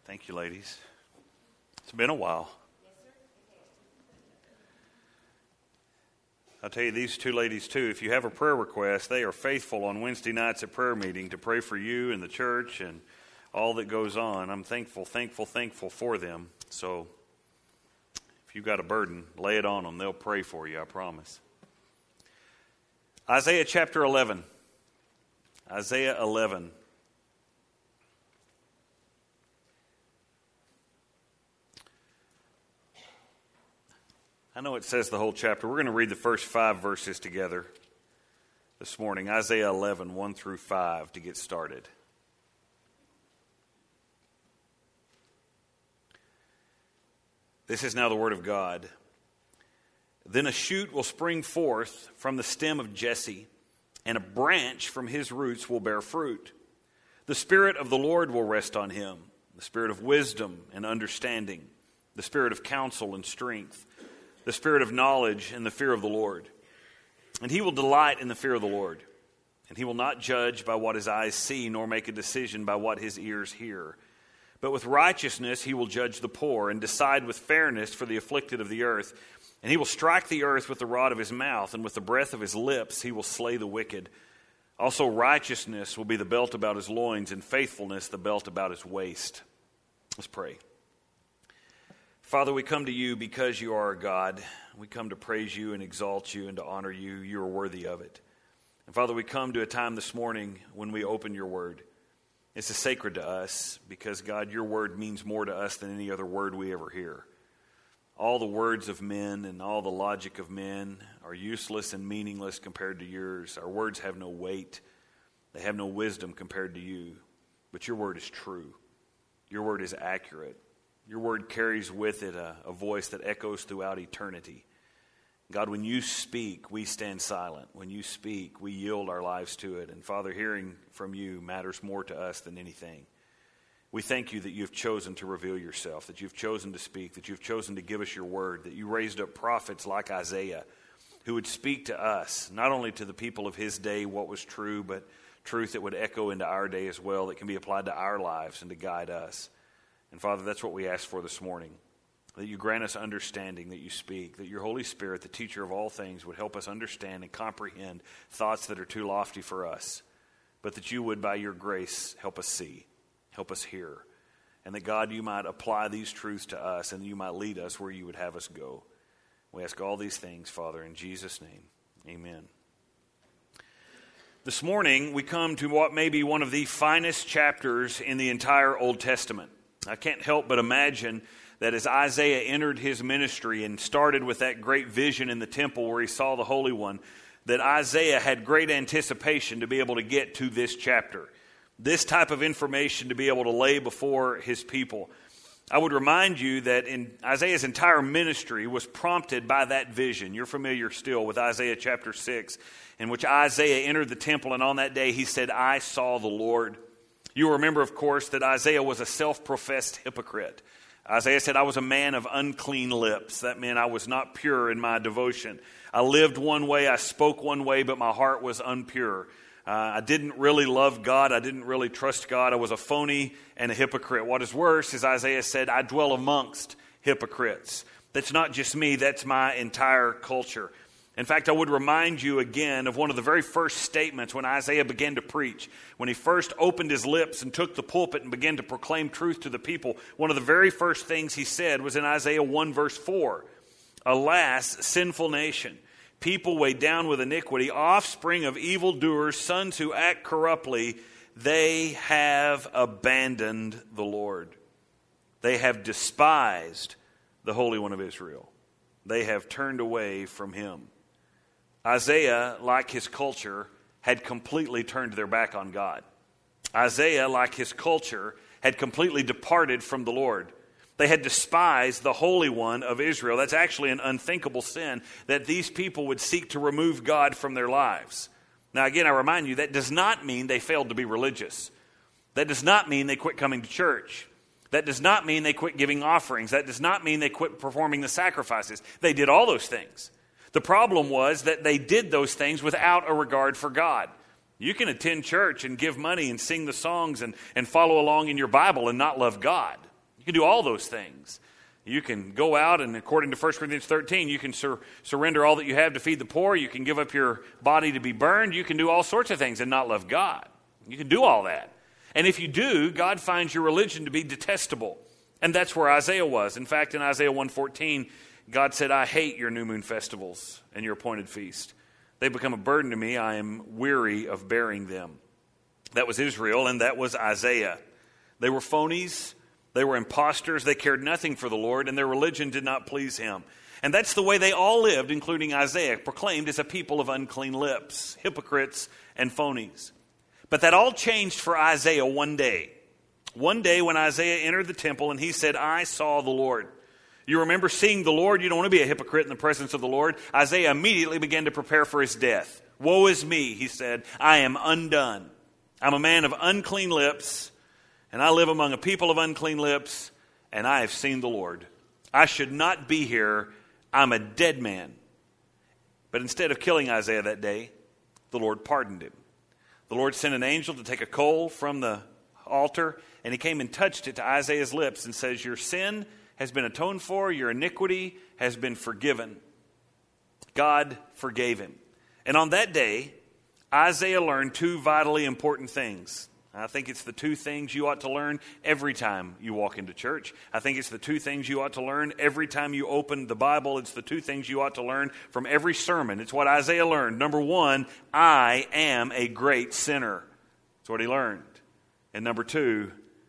Thank you, ladies. It's been a while. I'll tell you, these two ladies, too, if you have a prayer request, they are faithful on Wednesday nights at prayer meeting to pray for you and the church and all that goes on. I'm thankful for them. So if you've got a burden, lay it on them. They'll pray for you, I promise. Isaiah chapter 11. Isaiah 11. I know it says the whole chapter. We're going to read the first 5 verses together this morning. Isaiah 11, 1 through 5 to get started. This is now the word of God. Then a shoot will spring forth from the stem of Jesse, and a branch from his roots will bear fruit. The Spirit of the Lord will rest on him, the Spirit of wisdom and understanding, the Spirit of counsel and strength, the Spirit of knowledge and the fear of the Lord. And he will delight in the fear of the Lord. And he will not judge by what his eyes see, nor make a decision by what his ears hear. But with righteousness he will judge the poor, and decide with fairness for the afflicted of the earth. And he will strike the earth with the rod of his mouth, and with the breath of his lips he will slay the wicked. Also righteousness will be the belt about his loins, and faithfulness the belt about his waist. Let's pray. Father, we come to you because you are our God. We come to praise you and exalt you and to honor you. You are worthy of it. And Father, we come to a time this morning when we open your word. It's sacred to us because, God, your word means more to us than any other word we ever hear. All the words of men and all the logic of men are useless and meaningless compared to yours. Our words have no weight. They have no wisdom compared to you. But your word is true. Your word is accurate. Your word carries with it a voice that echoes throughout eternity. God, when you speak, we stand silent. When you speak, we yield our lives to it. And Father, hearing from you matters more to us than anything. We thank you that you've chosen to reveal yourself, that you've chosen to speak, that you've chosen to give us your word, that you raised up prophets like Isaiah who would speak to us, not only to the people of his day what was true, but truth that would echo into our day as well, that can be applied to our lives and to guide us. And Father, that's what we ask for this morning, that you grant us understanding, that you speak, that your Holy Spirit, the teacher of all things, would help us understand and comprehend thoughts that are too lofty for us, but that you would, by your grace, help us see, help us hear, and that, God, you might apply these truths to us and you might lead us where you would have us go. We ask all these things, Father, in Jesus' name. Amen. This morning, we come to what may be one of the finest chapters in the entire Old Testament. I can't help but imagine that as Isaiah entered his ministry and started with that great vision in the temple where he saw the Holy One, that Isaiah had great anticipation to be able to get to this chapter. This type of information to be able to lay before his people. I would remind you that in Isaiah's entire ministry was prompted by that vision. You're familiar still with Isaiah chapter 6, in which Isaiah entered the temple, and on that day he said, "I saw the Lord." You remember, of course, that Isaiah was a self-professed hypocrite. Isaiah said, "I was a man of unclean lips." That meant I was not pure in my devotion. I lived one way, I spoke one way, but my heart was impure. I didn't really love God. I didn't really trust God. I was a phony and a hypocrite. What is worse is Isaiah said, "I dwell amongst hypocrites." That's not just me, that's my entire culture. In fact, I would remind you again of one of the very first statements when Isaiah began to preach. When he first opened his lips and took the pulpit and began to proclaim truth to the people, one of the very first things he said was in Isaiah 1 verse 4. "Alas, sinful nation, people weighed down with iniquity, offspring of evildoers, sons who act corruptly, they have abandoned the Lord. They have despised the Holy One of Israel. They have turned away from him." Isaiah, like his culture, had completely turned their back on God. Isaiah, like his culture, had completely departed from the Lord. They had despised the Holy One of Israel. That's actually an unthinkable sin, that these people would seek to remove God from their lives. Now again, I remind you, that does not mean they failed to be religious. That does not mean they quit coming to church. That does not mean they quit giving offerings. That does not mean they quit performing the sacrifices. They did all those things. The problem was that they did those things without a regard for God. You can attend church and give money and sing the songs and follow along in your Bible and not love God. You can do all those things. You can go out and, according to 1 Corinthians 13, you can surrender all that you have to feed the poor. You can give up your body to be burned. You can do all sorts of things and not love God. You can do all that. And if you do, God finds your religion to be detestable. And that's where Isaiah was. In fact, in Isaiah 1:14, God said, I hate your new moon festivals and your appointed feast. They become a burden to me. I am weary of bearing them. That was Israel, and that was Isaiah. They were phonies. They were imposters. They cared nothing for the Lord, and their religion did not please him. And that's the way they all lived, including Isaiah, proclaimed as a people of unclean lips, hypocrites and phonies. But that all changed for Isaiah one day. One day when Isaiah entered the temple and he said, I saw the Lord. You remember seeing the Lord? You don't want to be a hypocrite in the presence of the Lord. Isaiah immediately began to prepare for his death. Woe is me, he said. I am undone. I'm a man of unclean lips, and I live among a people of unclean lips, and I have seen the Lord. I should not be here. I'm a dead man. But instead of killing Isaiah that day, the Lord pardoned him. The Lord sent an angel to take a coal from the altar, and he came and touched it to Isaiah's lips and says, your sin has been atoned for, your iniquity has been forgiven. God forgave him. And on that day, Isaiah learned two vitally important things. I think it's the two things you ought to learn every time you walk into church. I think it's the two things you ought to learn every time you open the Bible. It's the two things you ought to learn from every sermon. It's what Isaiah learned. Number one, I am a great sinner. That's what he learned. And number two,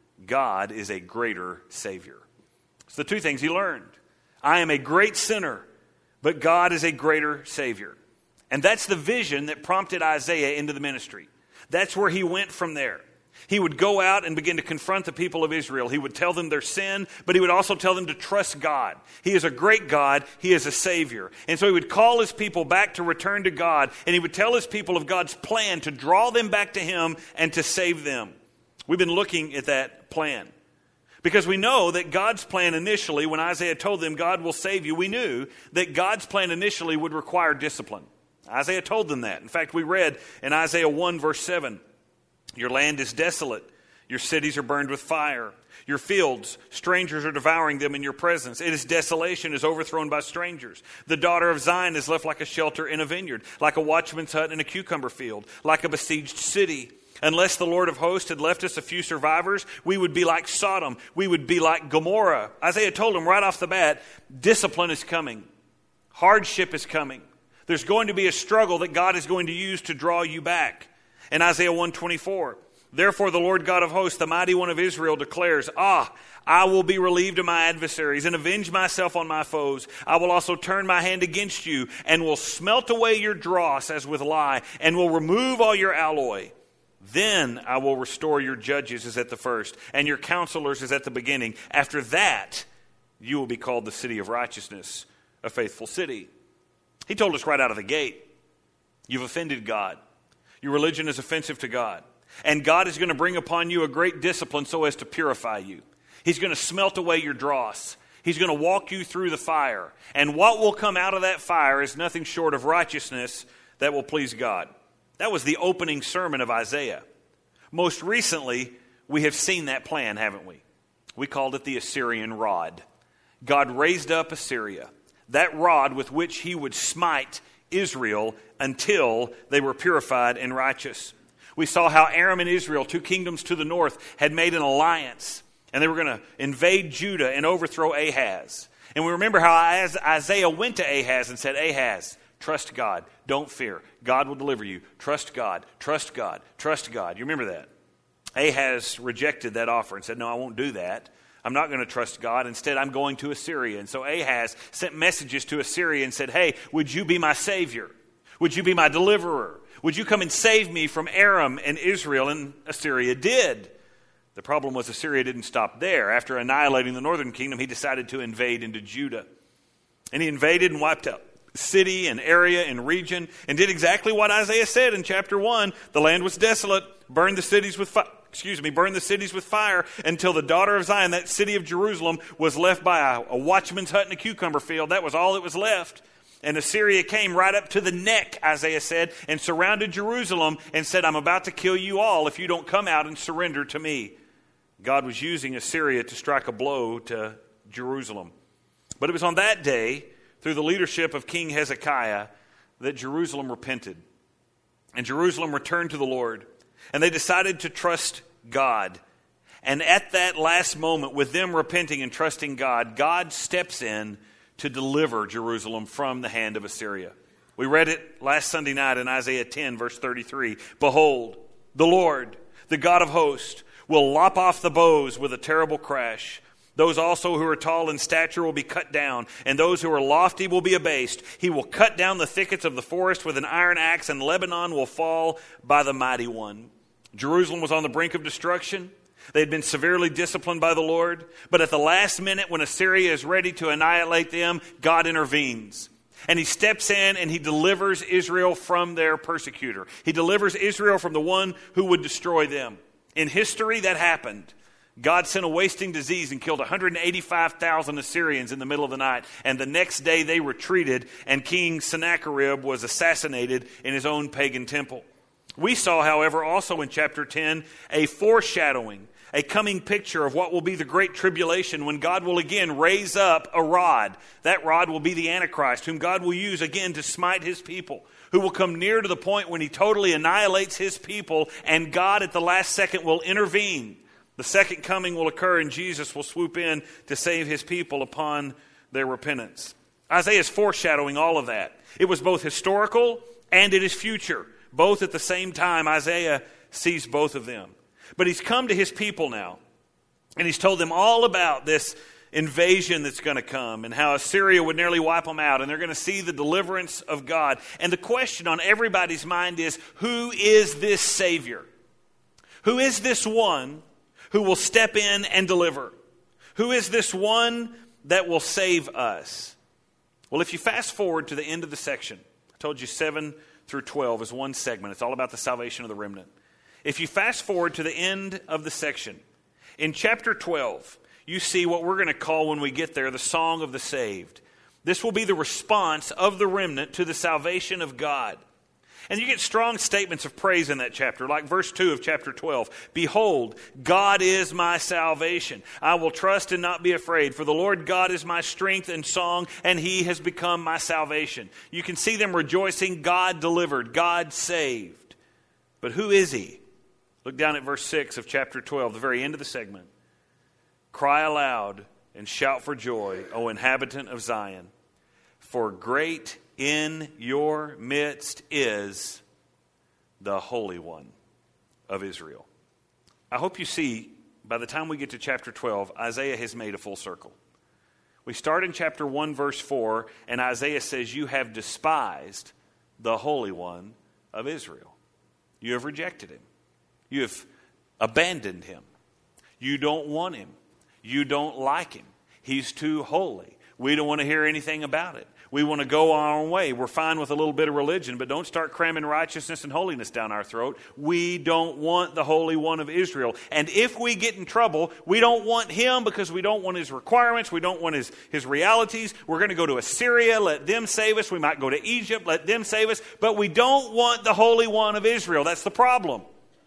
God is a greater Savior. It's the two things he learned. I am a great sinner, but God is a greater Savior. And that's the vision that prompted Isaiah into the ministry. That's where he went from there. He would go out and begin to confront the people of Israel. He would tell them their sin, but he would also tell them to trust God. He is a great God. He is a Savior. And so he would call his people back to return to God, and he would tell his people of God's plan to draw them back to him and to save them. We've been looking at that plan. Because we know that God's plan initially, when Isaiah told them God will save you, we knew that God's plan initially would require discipline. Isaiah told them that. In fact, we read in Isaiah 1 verse 7, your land is desolate. Your cities are burned with fire. Your fields, strangers are devouring them in your presence. It is desolation, is overthrown by strangers. The daughter of Zion is left like a shelter in a vineyard, like a watchman's hut in a cucumber field, like a besieged city. Unless the Lord of hosts had left us a few survivors, we would be like Sodom. We would be like Gomorrah. Isaiah told them right off the bat, discipline is coming. Hardship is coming. There's going to be a struggle that God is going to use to draw you back. In Isaiah 1:24, therefore the Lord God of hosts, the mighty one of Israel, declares, I will be relieved of my adversaries and avenge myself on my foes. I will also turn my hand against you and will smelt away your dross as with lye and will remove all your alloy. Then I will restore your judges as at the first and your counselors as at the beginning. After that, you will be called the city of righteousness, a faithful city. He told us right out of the gate, you've offended God. Your religion is offensive to God. And God is going to bring upon you a great discipline so as to purify you. He's going to smelt away your dross. He's going to walk you through the fire. And what will come out of that fire is nothing short of righteousness that will please God. That was the opening sermon of Isaiah. Most recently, we have seen that plan, haven't we? We called it the Assyrian rod. God raised up Assyria, that rod with which he would smite Israel until they were purified and righteous. We saw how Aram and Israel, two kingdoms to the north, had made an alliance, and they were going to invade Judah and overthrow Ahaz. And we remember how Isaiah went to Ahaz and said, Ahaz, trust God, don't fear. God will deliver you. Trust God, trust God, trust God. You remember that? Ahaz rejected that offer and said, no, I won't do that. I'm not going to trust God. Instead, I'm going to Assyria. And so Ahaz sent messages to Assyria and said, hey, would you be my savior? Would you be my deliverer? Would you come and save me from Aram and Israel? And Assyria did. The problem was Assyria didn't stop there. After annihilating the northern kingdom, he decided to invade into Judah. And he invaded and wiped out city and area and region and did exactly what Isaiah said in chapter 1. The land was desolate, burned the cities with fire until the daughter of Zion, that city of Jerusalem, was left by a watchman's hut in a cucumber field. That was all that was left. And Assyria came right up to the neck, Isaiah said, and surrounded Jerusalem and said, I'm about to kill you all if you don't come out and surrender to me. God was using Assyria to strike a blow to Jerusalem. But it was on that day, through the leadership of King Hezekiah, that Jerusalem repented. And Jerusalem returned to the Lord. And they decided to trust God. And at that last moment, with them repenting and trusting God, God steps in to deliver Jerusalem from the hand of Assyria. We read it last Sunday night in Isaiah 10, verse 33. Behold, the Lord, the God of hosts, will lop off the bows with a terrible crash. Those also who are tall in stature will be cut down, and those who are lofty will be abased. He will cut down the thickets of the forest with an iron axe, and Lebanon will fall by the mighty one. Jerusalem was on the brink of destruction. They had been severely disciplined by the Lord. But at the last minute, when Assyria is ready to annihilate them, God intervenes. And he steps in and he delivers Israel from their persecutor. He delivers Israel from the one who would destroy them. In history, that happened. God sent a wasting disease and killed 185,000 Assyrians in the middle of the night. And the next day they retreated, and King Sennacherib was assassinated in his own pagan temple. We saw, however, also in chapter 10, a foreshadowing, a coming picture of what will be the great tribulation when God will again raise up a rod. That rod will be the Antichrist, whom God will use again to smite his people, who will come near to the point when he totally annihilates his people, and God at the last second will intervene. The second coming will occur, and Jesus will swoop in to save his people upon their repentance. Isaiah is foreshadowing all of that. It was both historical and it is future. Both at the same time, Isaiah sees both of them. But he's come to his people now, and he's told them all about this invasion that's going to come and how Assyria would nearly wipe them out, and they're going to see the deliverance of God. And the question on everybody's mind is, who is this Savior? Who is this one who will step in and deliver? Who is this one that will save us? Well, if you fast forward to the end of the section, I told you 7 through 12 is one segment. It's all about the salvation of the remnant. If you fast forward to the end of the section, in chapter 12, you see what we're going to call when we get there the Song of the Saved. This will be the response of the remnant to the salvation of God. And you get strong statements of praise in that chapter, like verse 2 of chapter 12. Behold, God is my salvation. I will trust and not be afraid, for the Lord God is my strength and song, and he has become my salvation. You can see them rejoicing. God delivered. God saved. But who is he? Look down at verse 6 of chapter 12, the very end of the segment. Cry aloud and shout for joy, O inhabitant of Zion, for great in your midst is the Holy One of Israel. I hope you see, by the time we get to chapter 12, Isaiah has made a full circle. We start in chapter 1, verse 4, and Isaiah says, you have despised the Holy One of Israel. You have rejected him. You have abandoned him. You don't want him. You don't like him. He's too holy. We don't want to hear anything about it. We want to go our own way. We're fine with a little bit of religion, but don't start cramming righteousness and holiness down our throat. We don't want the Holy One of Israel. And if we get in trouble, we don't want him because we don't want his requirements. We don't want his realities. We're going to go to Assyria, let them save us. We might go to Egypt, let them save us. But we don't want the Holy One of Israel. That's the problem.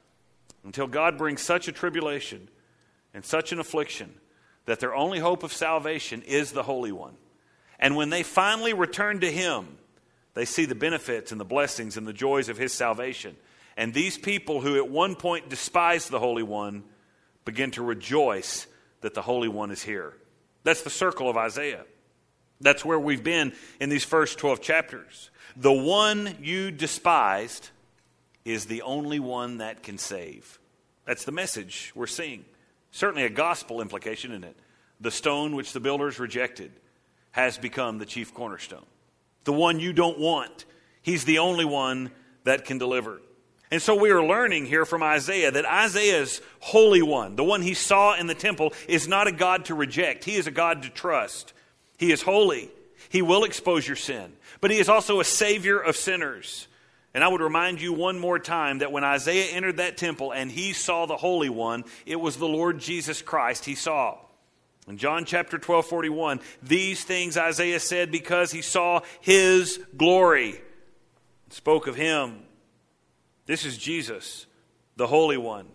Until God brings such a tribulation and such an affliction that their only hope of salvation is the Holy One. And when they finally return to him, they see the benefits and the blessings and the joys of his salvation. And these people who at one point despised the Holy One begin to rejoice that the Holy One is here. That's the circle of Isaiah. That's where we've been in these first 12 chapters. The one you despised is the only one that can save. That's the message we're seeing. Certainly a gospel implication in it. The stone which the builders rejected has become the chief cornerstone. The one you don't want. He's the only one that can deliver. And so we are learning here from Isaiah that Isaiah's Holy One, the one he saw in the temple, is not a God to reject. He is a God to trust. He is holy. He will expose your sin. But he is also a Savior of sinners. And I would remind you one more time that when Isaiah entered that temple and he saw the Holy One, it was the Lord Jesus Christ he saw. In John chapter 12:41, these things Isaiah said because he saw his glory. Spoke of him. This is Jesus, the Holy One,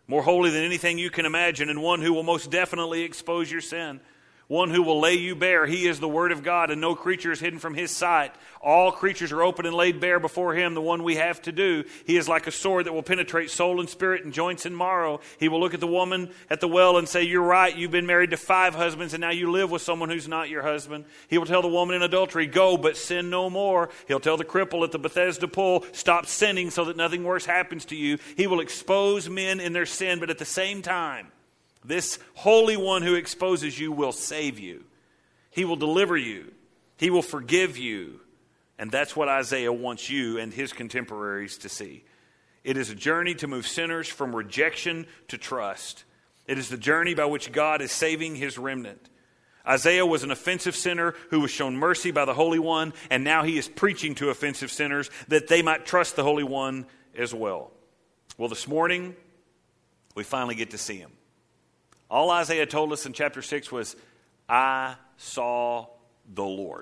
more holy than anything you can imagine, and one who will most definitely expose your sin. One who will lay you bare. He is the Word of God, and no creature is hidden from His sight. All creatures are open and laid bare before Him, the one we have to do. He is like a sword that will penetrate soul and spirit and joints and marrow. He will look at the woman at the well and say, you're right, you've been married to 5 husbands, and now you live with someone who's not your husband. He will tell the woman in adultery, go, but sin no more. He'll tell the cripple at the Bethesda pool, stop sinning so that nothing worse happens to you. He will expose men in their sin, but at the same time, this Holy One who exposes you will save you. He will deliver you. He will forgive you. And that's what Isaiah wants you and his contemporaries to see. It is a journey to move sinners from rejection to trust. It is the journey by which God is saving His remnant. Isaiah was an offensive sinner who was shown mercy by the Holy One, and now he is preaching to offensive sinners that they might trust the Holy One as well. Well, this morning, we finally get to see Him. All Isaiah told us in chapter 6 was, I saw the Lord.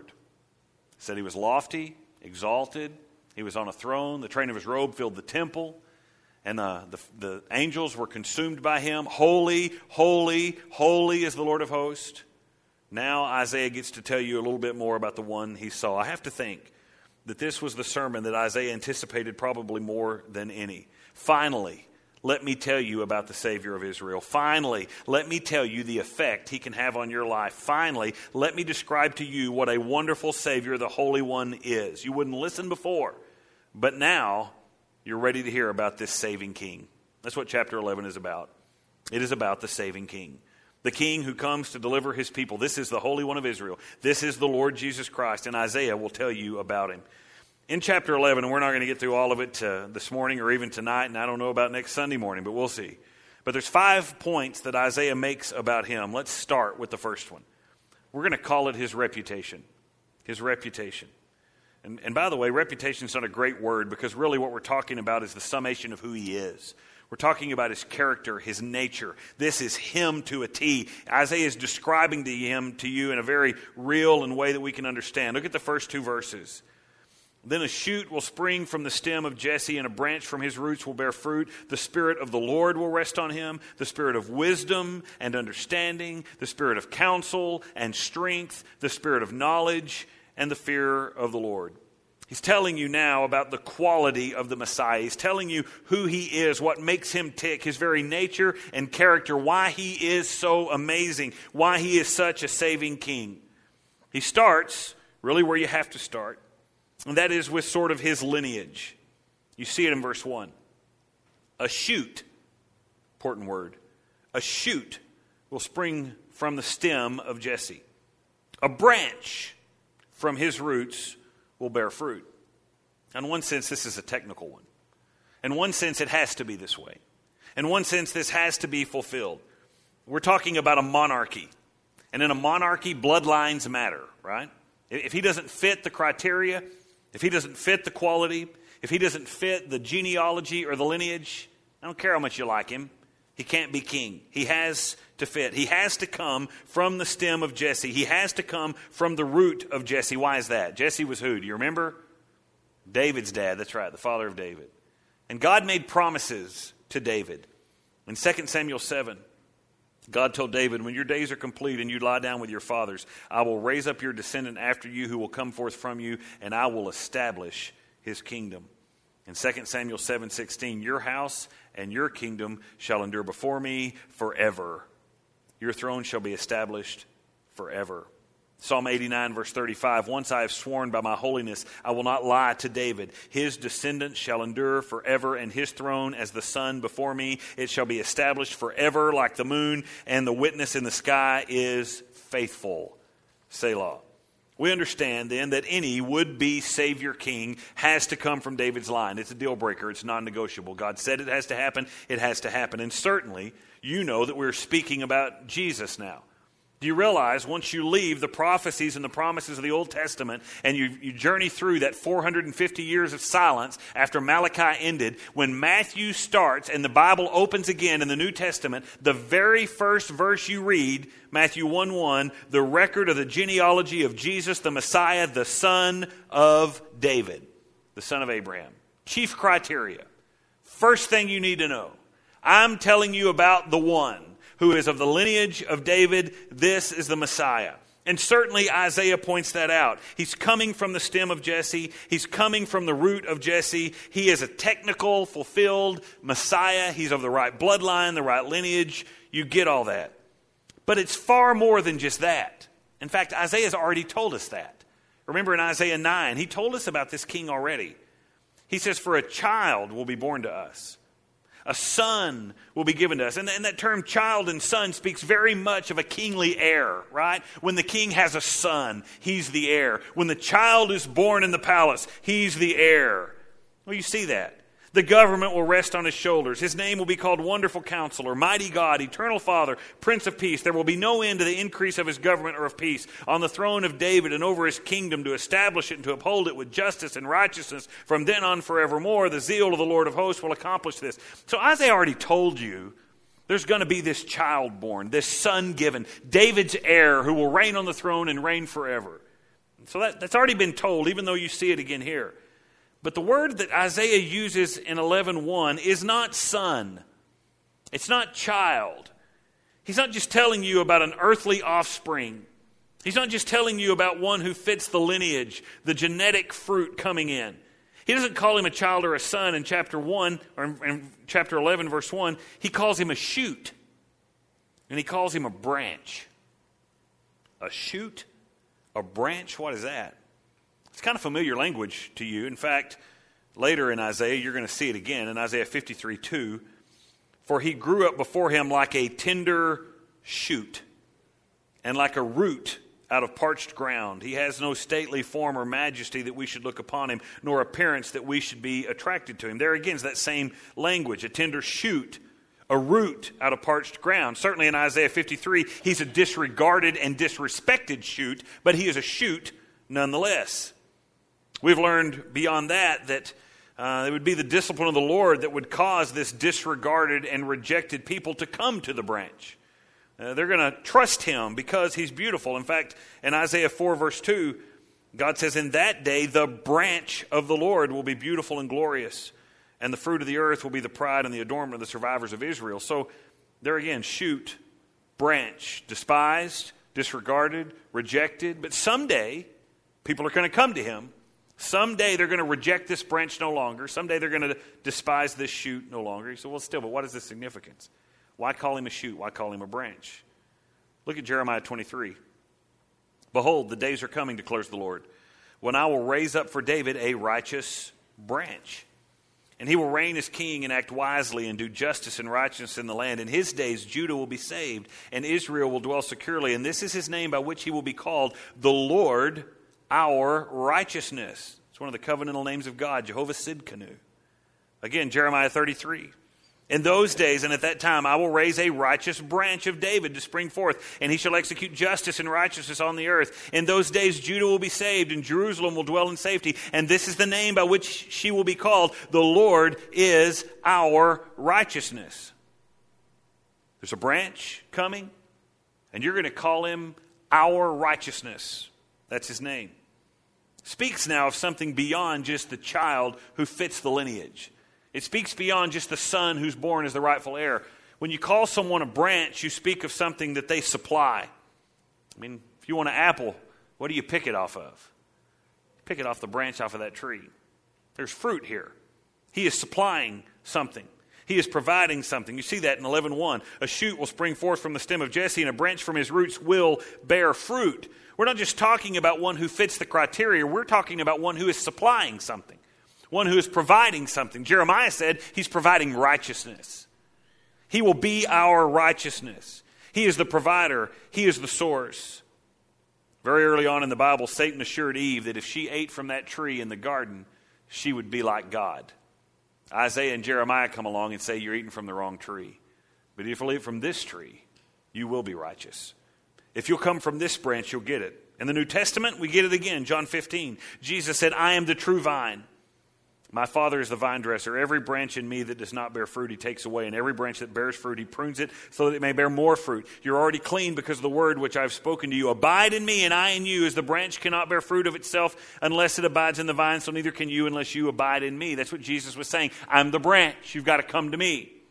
He said He was lofty, exalted. He was on a throne. The train of His robe filled the temple. And the angels were consumed by Him. Holy, holy, holy is the Lord of hosts. Now Isaiah gets to tell you a little bit more about the one he saw. I have to think that this was the sermon that Isaiah anticipated probably more than any. Finally, let me tell you about the Savior of Israel. Finally, let me tell you the effect He can have on your life. Finally, let me describe to you what a wonderful Savior the Holy One is. You wouldn't listen before, but now you're ready to hear about this saving King. That's what chapter 11 is about. It is about the saving King. The King who comes to deliver His people. This is the Holy One of Israel. This is the Lord Jesus Christ, and Isaiah will tell you about Him. In chapter 11, and we're not going to get through all of it this morning or even tonight, and I don't know about next Sunday morning, but we'll see. But there's 5 points that Isaiah makes about Him. Let's start with the first one. We're going to call it His reputation. His reputation. And by the way, reputation is not a great word, because really what we're talking about is the summation of who He is. We're talking about His character, His nature. This is Him to a T. Isaiah is describing Him to you in a very real and way that we can understand. Look at the first 2 verses. Then a shoot will spring from the stem of Jesse, and a branch from his roots will bear fruit. The Spirit of the Lord will rest on him, the Spirit of wisdom and understanding, the Spirit of counsel and strength, the Spirit of knowledge and the fear of the Lord. He's telling you now about the quality of the Messiah. He's telling you who He is, what makes Him tick, His very nature and character, why He is so amazing, why He is such a saving King. He starts really where you have to start. And that is with sort of His lineage. You see it in verse 1. A shoot, important word, a shoot will spring from the stem of Jesse. A branch from his roots will bear fruit. In one sense, this is a technical one. In one sense, it has to be this way. In one sense, this has to be fulfilled. We're talking about a monarchy. And in a monarchy, bloodlines matter, right? If he doesn't fit the criteria, if he doesn't fit the quality, if he doesn't fit the genealogy or the lineage, I don't care how much you like him, he can't be king. He has to fit. He has to come from the stem of Jesse. He has to come from the root of Jesse. Why is that? Jesse was who? Do you remember? David's dad. That's right, the father of David. And God made promises to David. In 2 Samuel 7, God told David, when your days are complete and you lie down with your fathers, I will raise up your descendant after you who will come forth from you, and I will establish his kingdom. In 2 Samuel 7:16, your house and your kingdom shall endure before me forever. Your throne shall be established forever. Psalm 89, verse 35, once I have sworn by my holiness, I will not lie to David. His descendants shall endure forever, and his throne as the sun before me. It shall be established forever like the moon, and the witness in the sky is faithful. Selah. We understand then that any would-be Savior King has to come from David's line. It's a deal breaker. It's non-negotiable. God said it has to happen. It has to happen. And certainly, you know that we're speaking about Jesus now. Do you realize once you leave the prophecies and the promises of the Old Testament and you journey through that 450 years of silence after Malachi ended, when Matthew starts and the Bible opens again in the New Testament, the very first verse you read, Matthew 1:1, the record of the genealogy of Jesus, the Messiah, the son of David, the son of Abraham. Chief criteria. First thing you need to know. I'm telling you about the one who is of the lineage of David. This is the Messiah. And certainly Isaiah points that out. He's coming from the stem of Jesse. He's coming from the root of Jesse. He is a technical, fulfilled Messiah. He's of the right bloodline, the right lineage. You get all that. But it's far more than just that. In fact, Isaiah's already told us that. Remember in Isaiah 9, he told us about this king already. He says, for a child will be born to us. A son will be given to us. And that term child and son speaks very much of a kingly heir, right? When the king has a son, he's the heir. When the child is born in the palace, he's the heir. Well, you see that. The government will rest on his shoulders. His name will be called Wonderful Counselor, Mighty God, Eternal Father, Prince of Peace. There will be no end to the increase of his government or of peace on the throne of David and over his kingdom, to establish it and to uphold it with justice and righteousness from then on forevermore. The zeal of the Lord of hosts will accomplish this. So Isaiah already told you there's going to be this child born, this son given, David's heir who will reign on the throne and reign forever. So that's already been told, even though you see it again here. But the word that Isaiah uses in 11:1 is not son. It's not child. He's not just telling you about an earthly offspring. He's not just telling you about one who fits the lineage, the genetic fruit coming in. He doesn't call him a child or a son in chapter 1 or in chapter 11, verse 1. He calls him a shoot. And he calls him a branch. A shoot? A branch? What is that? It's kind of familiar language to you. In fact, later in Isaiah, you're going to see it again in Isaiah 53:2. For he grew up before him like a tender shoot, and like a root out of parched ground. He has no stately form or majesty that we should look upon him, nor appearance that we should be attracted to him. There again is that same language, a tender shoot, a root out of parched ground. Certainly in Isaiah 53, he's a disregarded and disrespected shoot, but he is a shoot nonetheless. We've learned beyond that it would be the discipline of the Lord that would cause this disregarded and rejected people to come to the branch. They're going to trust him because he's beautiful. In fact, in Isaiah 4, verse 2, God says, in that day the branch of the Lord will be beautiful and glorious, and the fruit of the earth will be the pride and the adornment of the survivors of Israel. So there again, shoot, branch, despised, disregarded, rejected. But someday, people are going to come to him. Someday they're going to reject this branch no longer. Someday they're going to despise this shoot no longer. You say, well, still, but what is the significance? Why call him a shoot? Why call him a branch? Look at Jeremiah 23. Behold, the days are coming, declares the Lord, when I will raise up for David a righteous branch. And he will reign as king and act wisely and do justice and righteousness in the land. In his days Judah will be saved, and Israel will dwell securely. And this is his name by which he will be called, the Lord our righteousness. It's one of the covenantal names of God, Jehovah Sidkenu. Again, Jeremiah 33. In those days and at that time I will raise a righteous branch of David to spring forth, and he shall execute justice and righteousness on the earth. In those days Judah will be saved, and Jerusalem will dwell in safety. And this is the name by which she will be called, the Lord is our righteousness. There's a branch coming, and you're going to call him our righteousness. That's his name. Speaks now of something beyond just the child who fits the lineage. It speaks beyond just the son who's born as the rightful heir. When you call someone a branch, you speak of something that they supply. I mean, if you want an apple, what do you pick it off of? Pick it off the branch off of that tree. There's fruit here. He is supplying something. He is providing something. You see that in 11:1. A shoot will spring forth from the stem of Jesse, and a branch from his roots will bear fruit. We're not just talking about one who fits the criteria. We're talking about one who is supplying something, one who is providing something. Jeremiah said he's providing righteousness. He will be our righteousness. He is the provider. He is the source. Very early on in the Bible, Satan assured Eve that if she ate from that tree in the garden, she would be like God. Isaiah and Jeremiah come along and say, you're eating from the wrong tree. But if you'll eat from this tree, you will be righteous. If you'll come from this branch, you'll get it. In the New Testament, we get it again. John 15. Jesus said, I am the true vine. My Father is the vine dresser. Every branch in me that does not bear fruit, he takes away. And every branch that bears fruit, he prunes it so that it may bear more fruit. You're already clean because of the word which I've spoken to you. Abide in me and I in you, as the branch cannot bear fruit of itself unless it abides in the vine, so neither can you unless you abide in me. That's what Jesus was saying. I'm the branch. You've got to come to me.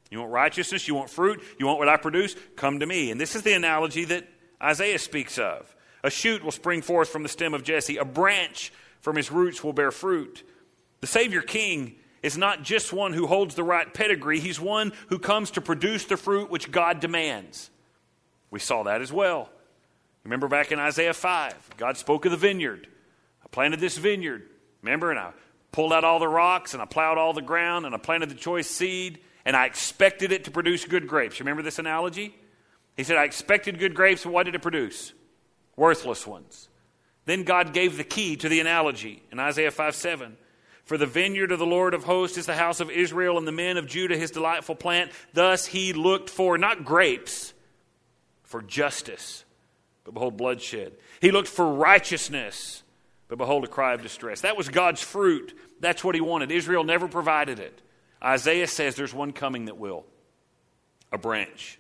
You want righteousness? You want fruit? You want what I produce? Come to me. And this is the analogy that Isaiah speaks of. A shoot will spring forth from the stem of Jesse. A branch from his roots will bear fruit. The Savior King is not just one who holds the right pedigree. He's one who comes to produce the fruit which God demands. We saw that as well. Remember back in Isaiah 5, God spoke of the vineyard. I planted this vineyard. Remember, and I pulled out all the rocks, and I plowed all the ground, and I planted the choice seed, and I expected it to produce good grapes. Remember this analogy? He said, I expected good grapes, and what did it produce? Worthless ones. Then God gave the key to the analogy in Isaiah 5:7. For the vineyard of the Lord of hosts is the house of Israel, and the men of Judah his delightful plant. Thus he looked for, not grapes, for justice, but behold bloodshed. He looked for righteousness, but behold a cry of distress. That was God's fruit. That's what he wanted. Israel never provided it. Isaiah says there's one coming that will. A branch,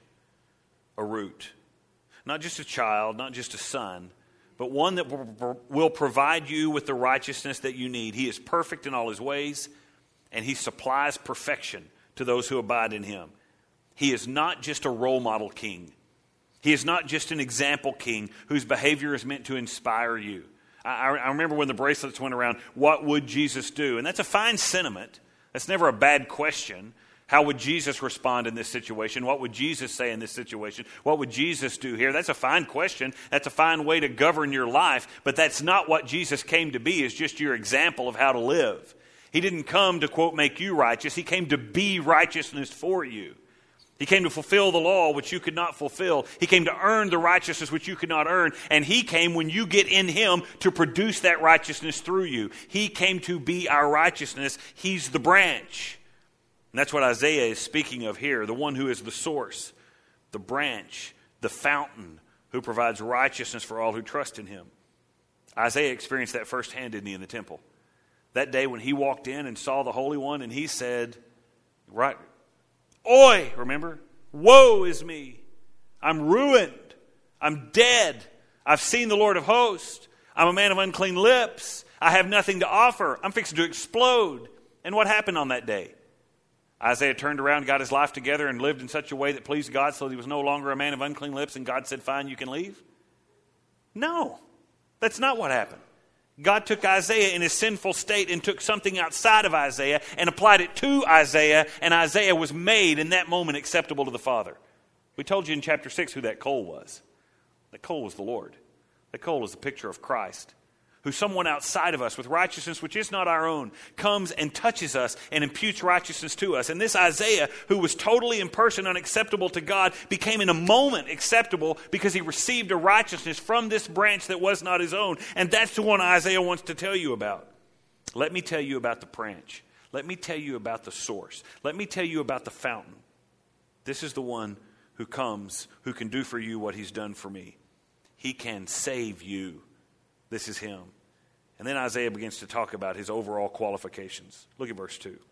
a root. Not just a child, not just a son, but one that will provide you with the righteousness that you need. He is perfect in all his ways, and he supplies perfection to those who abide in him. He is not just a role model king. He is not just an example king whose behavior is meant to inspire you. I remember when the bracelets went around, what would Jesus do? And that's a fine sentiment. That's never a bad question. How would Jesus respond in this situation? What would Jesus say in this situation? What would Jesus do here? That's a fine question. That's a fine way to govern your life. But that's not what Jesus came to be, is just your example of how to live. He didn't come to, quote, make you righteous. He came to be righteousness for you. He came to fulfill the law which you could not fulfill. He came to earn the righteousness which you could not earn. And he came when you get in him to produce that righteousness through you. He came to be our righteousness. He's the branch. And that's what Isaiah is speaking of here. The one who is the source, the branch, the fountain, who provides righteousness for all who trust in him. Isaiah experienced that firsthand, didn't he, in the temple? That day when he walked in and saw the Holy One and he said, right, Oi, remember? Woe is me. I'm ruined. I'm dead. I've seen the Lord of hosts. I'm a man of unclean lips. I have nothing to offer. I'm fixing to explode. And what happened on that day? Isaiah turned around, got his life together, and lived in such a way that pleased God so that he was no longer a man of unclean lips, and God said, fine, you can leave? No, that's not what happened. God took Isaiah in his sinful state and took something outside of Isaiah and applied it to Isaiah, and Isaiah was made in that moment acceptable to the Father. We told you in chapter 6 who that coal was. That coal was the Lord. That coal was the picture of Christ, who someone outside of us with righteousness which is not our own comes and touches us and imputes righteousness to us. And this Isaiah, who was totally in person unacceptable to God, became in a moment acceptable because he received a righteousness from this branch that was not his own. And that's the one Isaiah wants to tell you about. Let me tell you about the branch. Let me tell you about the source. Let me tell you about the fountain. This is the one who comes, who can do for you what he's done for me. He can save you. This is him. And then Isaiah begins to talk about his overall qualifications. Look at verse 2.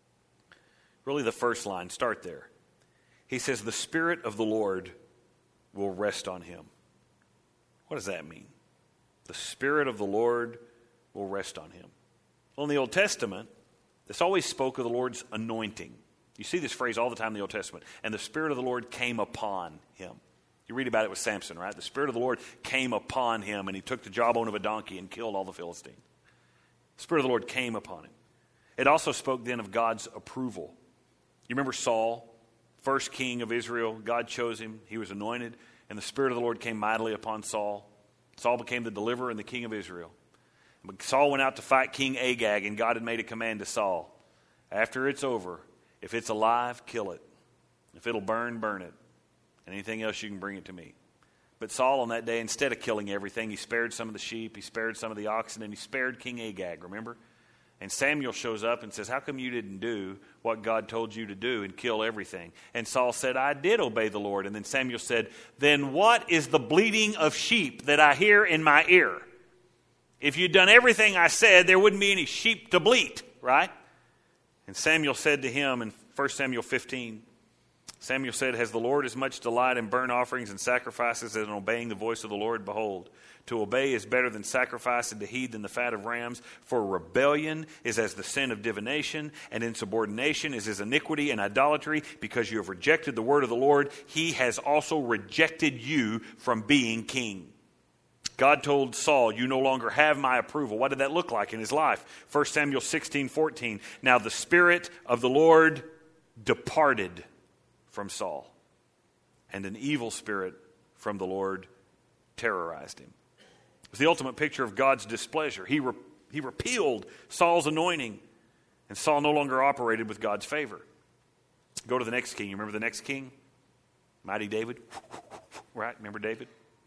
Really the first line, start there. He says, the Spirit of the Lord will rest on him. What does that mean? The Spirit of the Lord will rest on him. Well, in the Old Testament, this always spoke of the Lord's anointing. You see this phrase all the time in the Old Testament. And the Spirit of the Lord came upon him. You read about it with Samson, right? The Spirit of the Lord came upon him, and he took the jawbone of a donkey and killed all the Philistines. The Spirit of the Lord came upon him. It also spoke then of God's approval. You remember Saul, first king of Israel? God chose him. He was anointed, and the Spirit of the Lord came mightily upon Saul. Saul became the deliverer and the king of Israel. But Saul went out to fight King Agag, and God had made a command to Saul. After it's over, if it's alive, kill it. If it'll burn, burn it. And anything else, you can bring it to me. But Saul on that day, instead of killing everything, he spared some of the sheep, he spared some of the oxen, and he spared King Agag, remember? And Samuel shows up and says, how come you didn't do what God told you to do and kill everything? And Saul said, I did obey the Lord. And then Samuel said, then what is the bleating of sheep that I hear in my ear? If you'd done everything I said, there wouldn't be any sheep to bleat, right? And Samuel said to him in 1 Samuel 15, Samuel said, has the Lord as much delight in burnt offerings and sacrifices as in obeying the voice of the Lord? Behold, to obey is better than sacrifice, and to heed than the fat of rams. For rebellion is as the sin of divination, and insubordination is as iniquity and idolatry. Because you have rejected the word of the Lord, he has also rejected you from being king. God told Saul, you no longer have my approval. What did that look like in his life? 1 Samuel 16:14. Now the Spirit of the Lord departed from Saul, and an evil spirit from the Lord terrorized him. It was the ultimate picture of God's displeasure. He repealed Saul's anointing, and Saul no longer operated with God's favor. Go to the next king. You remember the next king? Mighty David. Right? Remember David?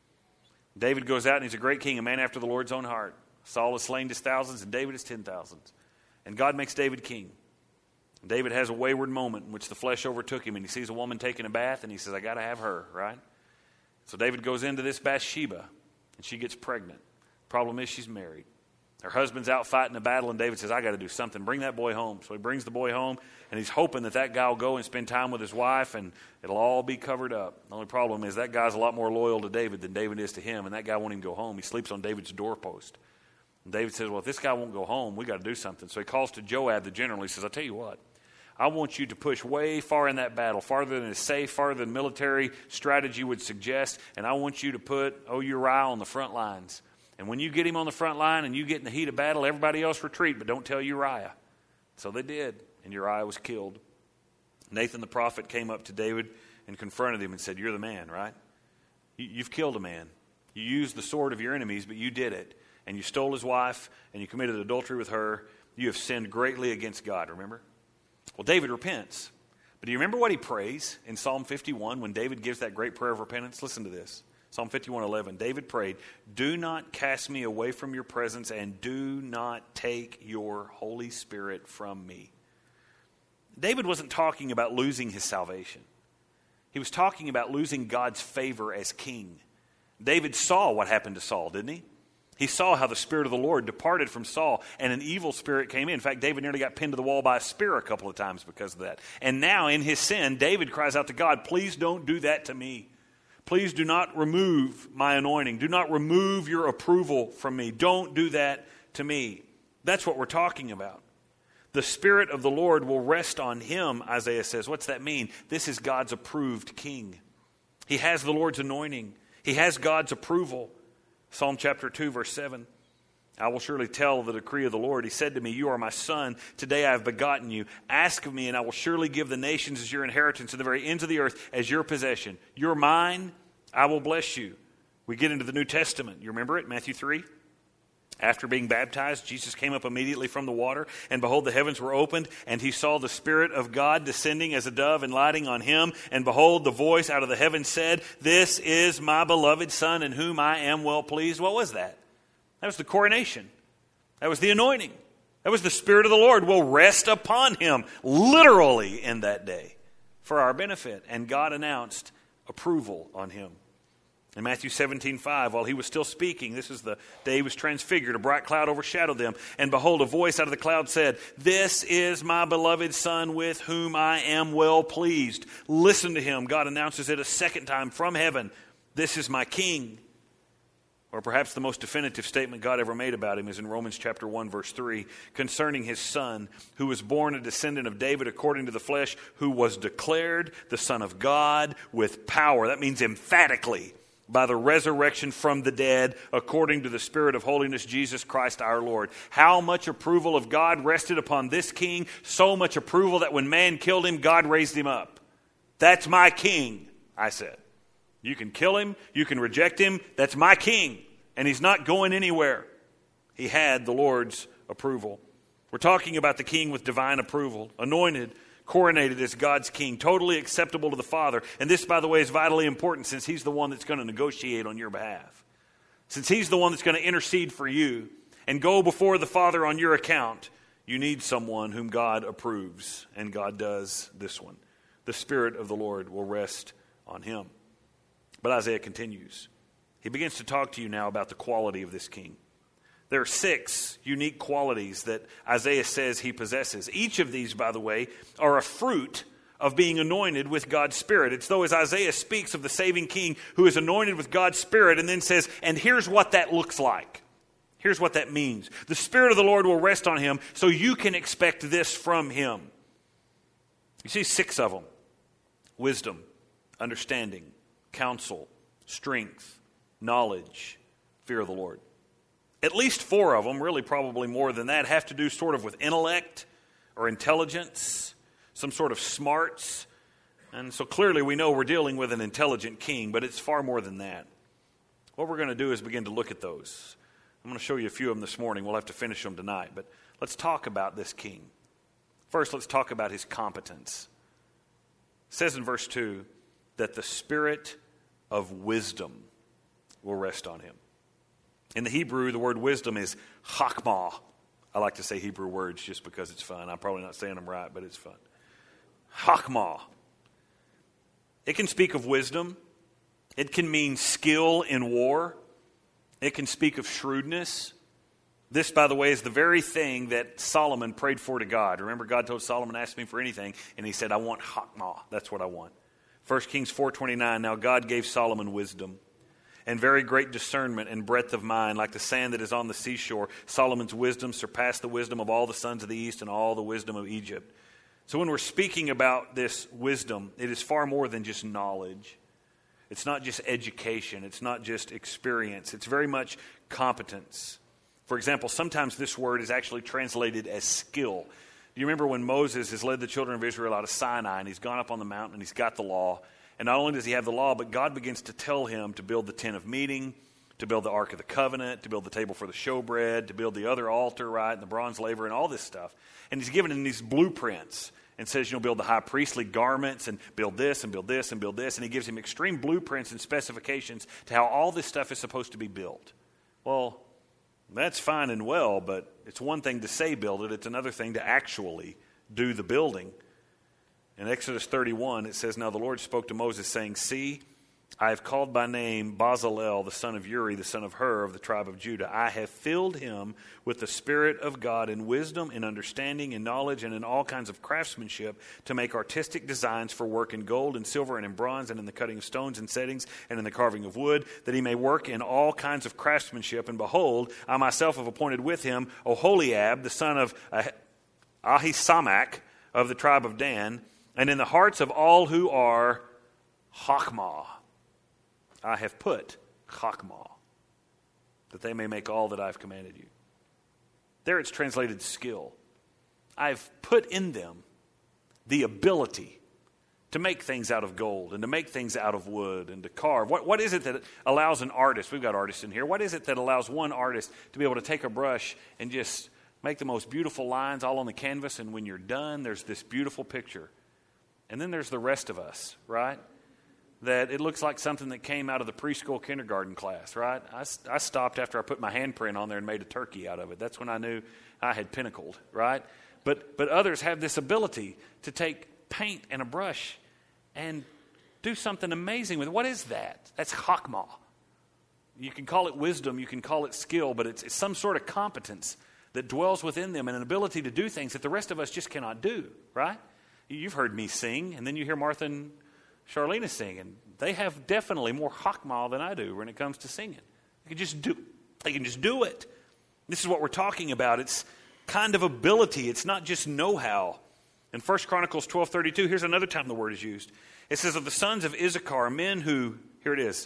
David goes out and he's a great king, a man after the Lord's own heart. Saul has slain his thousands and David his 10,000s. And God makes David king. David has a wayward moment in which the flesh overtook him, and he sees a woman taking a bath, and he says, I got to have her, right? So David goes into this Bathsheba, and she gets pregnant. Problem is, she's married. Her husband's out fighting a battle, and David says, I got to do something. Bring that boy home. So he brings the boy home, and he's hoping that guy will go and spend time with his wife, and it'll all be covered up. The only problem is that guy's a lot more loyal to David than David is to him, and that guy won't even go home. He sleeps on David's doorpost. And David says, well, if this guy won't go home, we got to do something. So he calls to Joab, the general. He says, I'll tell you what. I want you to push way far in that battle, farther than is safe, farther than military strategy would suggest, and I want you to put Uriah on the front lines. And when you get him on the front line and you get in the heat of battle, everybody else retreat, but don't tell Uriah. So they did, and Uriah was killed. Nathan the prophet came up to David and confronted him and said, you're the man, right? You've killed a man. You used the sword of your enemies, but you did it. And you stole his wife, and you committed adultery with her. You have sinned greatly against God, remember? Well, David repents. But do you remember what he prays in Psalm 51 when David gives that great prayer of repentance? Listen to this. Psalm 51:11. David prayed, do not cast me away from your presence, and do not take your Holy Spirit from me. David wasn't talking about losing his salvation. He was talking about losing God's favor as king. David saw what happened to Saul, didn't he? He saw how the Spirit of the Lord departed from Saul and an evil spirit came in. In fact, David nearly got pinned to the wall by a spear a couple of times because of that. And now in his sin, David cries out to God, please don't do that to me. Please do not remove my anointing. Do not remove your approval from me. Don't do that to me. That's what we're talking about. The Spirit of the Lord will rest on him, Isaiah says. What's that mean? This is God's approved king. He has the Lord's anointing. He has God's approval. Psalm chapter 2, verse 7. I will surely tell the decree of the Lord. He said to me, you are my son. Today I have begotten you. Ask of me, and I will surely give the nations as your inheritance, and the very ends of the earth as your possession. You're mine. I will bless you. We get into the New Testament. You remember it? Matthew 3. After being baptized, Jesus came up immediately from the water, and behold, the heavens were opened, and he saw the Spirit of God descending as a dove and lighting on him. And behold, the voice out of the heavens said, this is my beloved Son, in whom I am well pleased. What was that? That was the coronation. That was the anointing. That was the Spirit of the Lord will rest upon him, literally in that day, for our benefit. And God announced approval on him. In Matthew 17:5, while he was still speaking, this is the day he was transfigured, a bright cloud overshadowed them. And behold, a voice out of the cloud said, this is my beloved Son with whom I am well pleased. Listen to him. God announces it a second time from heaven. This is my King. Or perhaps the most definitive statement God ever made about him is in Romans chapter 1, verse 3, concerning his Son, who was born a descendant of David according to the flesh, who was declared the Son of God with power. That means emphatically, by the resurrection from the dead, according to the Spirit of holiness, Jesus Christ our Lord. How much approval of God rested upon this king? So much approval that when man killed him, God raised him up. That's my king, I said. You can kill him, you can reject him, that's my king. And he's not going anywhere. He had the Lord's approval. We're talking about the king with divine approval, anointed, coronated as God's king, totally acceptable to the Father. And this, by the way, is vitally important since he's the one that's going to negotiate on your behalf. Since he's the one that's going to intercede for you and go before the Father on your account, you need someone whom God approves. And God does this one. The Spirit of the Lord will rest on him. But Isaiah continues. He begins to talk to you now about the quality of this king. There are 6 unique qualities that Isaiah says he possesses. Each of these, by the way, are a fruit of being anointed with God's Spirit. It's though as Isaiah speaks of the saving king who is anointed with God's Spirit and then says, and here's what that looks like. Here's what that means. The Spirit of the Lord will rest on him, so you can expect this from him. You see 6 of them. Wisdom, understanding, counsel, strength, knowledge, fear of the Lord. At least 4 of them, really probably more than that, have to do sort of with intellect or intelligence, some sort of smarts. And so clearly we know we're dealing with an intelligent king, but it's far more than that. What we're going to do is begin to look at those. I'm going to show you a few of them this morning. We'll have to finish them tonight, but let's talk about this king. First, let's talk about his competence. It says in verse 2 that the spirit of wisdom will rest on him. In the Hebrew, the word wisdom is chakmah. I like to say Hebrew words just because it's fun. I'm probably not saying them right, but it's fun. Chakmah. It can speak of wisdom. It can mean skill in war. It can speak of shrewdness. This, by the way, is the very thing that Solomon prayed for to God. Remember, God told Solomon, ask me for anything, and he said, I want chakmah. That's what I want. 1 Kings 4:29, now God gave Solomon wisdom and very great discernment and breadth of mind, like the sand that is on the seashore. Solomon's wisdom surpassed the wisdom of all the sons of the east and all the wisdom of Egypt. So when we're speaking about this wisdom, it is far more than just knowledge. It's not just education. It's not just experience. It's very much competence. For example, sometimes this word is actually translated as skill. Do you remember when Moses has led the children of Israel out of Sinai, and he's gone up on the mountain and he's got the law? And not only does he have the law, but God begins to tell him to build the tent of meeting, to build the Ark of the Covenant, to build the table for the showbread, to build the other altar, right, and the bronze laver and all this stuff. And he's given him these blueprints and says, build the high priestly garments and build this and build this and build this. And he gives him extreme blueprints and specifications to how all this stuff is supposed to be built. Well, that's fine and well, but it's one thing to say build it. It's another thing to actually do the building. In Exodus 31, it says, now the Lord spoke to Moses, saying, see, I have called by name Bezalel, the son of Uri, the son of Hur, of the tribe of Judah. I have filled him with the Spirit of God in wisdom, in understanding, in knowledge, and in all kinds of craftsmanship, to make artistic designs for work in gold and silver and in bronze, and in the cutting of stones and settings, and in the carving of wood, that he may work in all kinds of craftsmanship. And behold, I myself have appointed with him Oholiab, the son of Ahisamach, of the tribe of Dan, and in the hearts of all who are chakmah, I have put chakmah, that they may make all that I've commanded you. There it's translated skill. I've put in them the ability to make things out of gold and to make things out of wood and to carve. What is it that allows an artist, we've got artists in here, what is it that allows one artist to be able to take a brush and just make the most beautiful lines all on the canvas, and when you're done, there's this beautiful picture. And then there's the rest of us, right? That it looks like something that came out of the preschool kindergarten class, right? I stopped after I put my handprint on there and made a turkey out of it. That's when I knew I had pinnacled, right? But others have this ability to take paint and a brush and do something amazing with it. What is that? That's chakmah. You can call it wisdom, you can call it skill, but it's some sort of competence that dwells within them and an ability to do things that the rest of us just cannot do, right? You've heard me sing, and then you hear Martha and Charlene sing, and they have definitely more chakmah than I do when it comes to singing. They can just do it. This is what we're talking about. It's kind of ability. It's not just know-how. In 1 Chronicles 12:32, here's another time the word is used. It says, of the sons of Issachar, men who, here it is,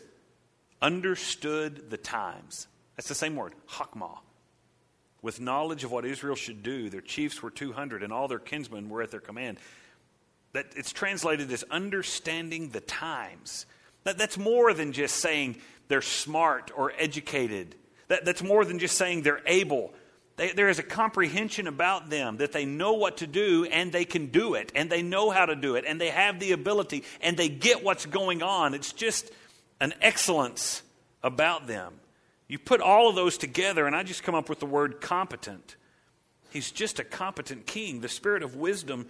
understood the times. That's the same word, chakmah. With knowledge of what Israel should do, their chiefs were 200, and all their kinsmen were at their command. That it's translated as understanding the times. That's more than just saying they're smart or educated. That's more than just saying they're able. There is a comprehension about them that they know what to do and they can do it and they know how to do it and they have the ability and they get what's going on. It's just an excellence about them. You put all of those together and I just come up with the word competent. He's just a competent king. The spirit of wisdom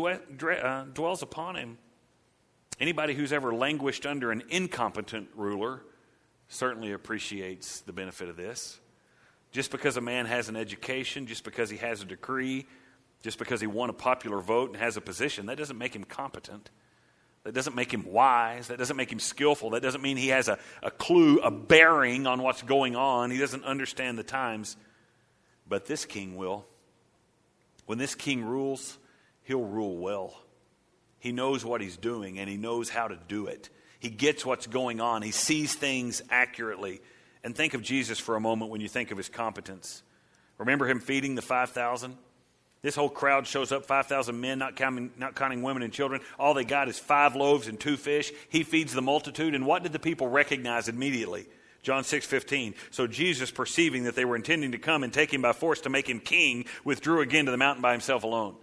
dwells upon him. Anybody who's ever languished under an incompetent ruler certainly appreciates the benefit of this. Just because a man has an education, just because he has a degree, Just because he won a popular vote and has a position, that doesn't make him competent. That doesn't make him wise. That doesn't make him skillful. That doesn't mean he has a clue, a bearing on what's going on. He doesn't understand the times. But this king will. When this king rules, he'll rule well. He knows what he's doing, and he knows how to do it. He gets what's going on. He sees things accurately. And think of Jesus for a moment when you think of his competence. Remember him feeding the 5,000? This whole crowd shows up, 5,000 men, not counting women and children. All they got is 5 loaves and 2 fish. He feeds the multitude. And what did the people recognize immediately? John 6:15. So Jesus, perceiving that they were intending to come and take him by force to make him king, withdrew again to the mountain by himself alone.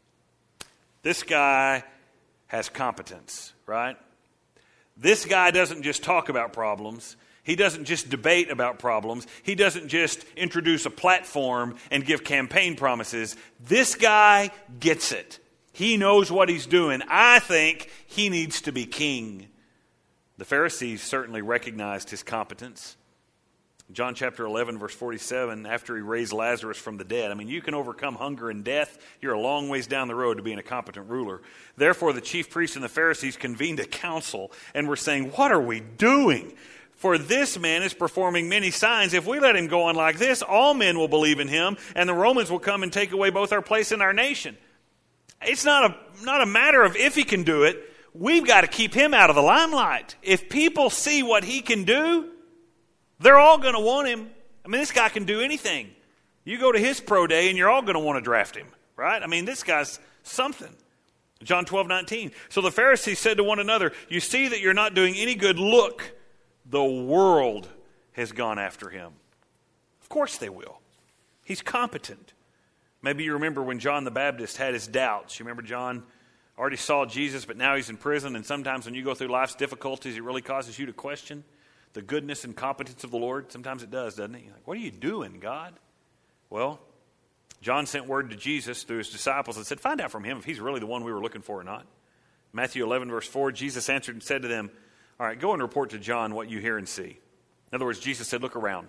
This guy has competence, right? This guy doesn't just talk about problems. He doesn't just debate about problems. He doesn't just introduce a platform and give campaign promises. This guy gets it. He knows what he's doing. I think he needs to be king. The Pharisees certainly recognized his competence. John chapter 11, verse 47, after he raised Lazarus from the dead. I mean, you can overcome hunger and death. You're a long ways down the road to being a competent ruler. Therefore, the chief priests and the Pharisees convened a council and were saying, what are we doing? For this man is performing many signs. If we let him go on like this, all men will believe in him, and the Romans will come and take away both our place and our nation. It's not a matter of if he can do it. We've got to keep him out of the limelight. If people see what he can do, they're all going to want him. I mean, this guy can do anything. You go to his pro day and you're all going to want to draft him, right? I mean, this guy's something. John 12:19. So the Pharisees said to one another, you see that you're not doing any good. Look, the world has gone after him. Of course they will. He's competent. Maybe you remember when John the Baptist had his doubts. You remember John already saw Jesus, but now he's in prison. And sometimes when you go through life's difficulties, it really causes you to question the goodness and competence of the Lord. Sometimes it does, doesn't it? You're like, what are you doing, God? Well, John sent word to Jesus through his disciples and said, find out from him if he's really the one we were looking for or not. Matthew 11, verse 4, Jesus answered and said to them, all right, go and report to John what you hear and see. In other words, Jesus said, look around.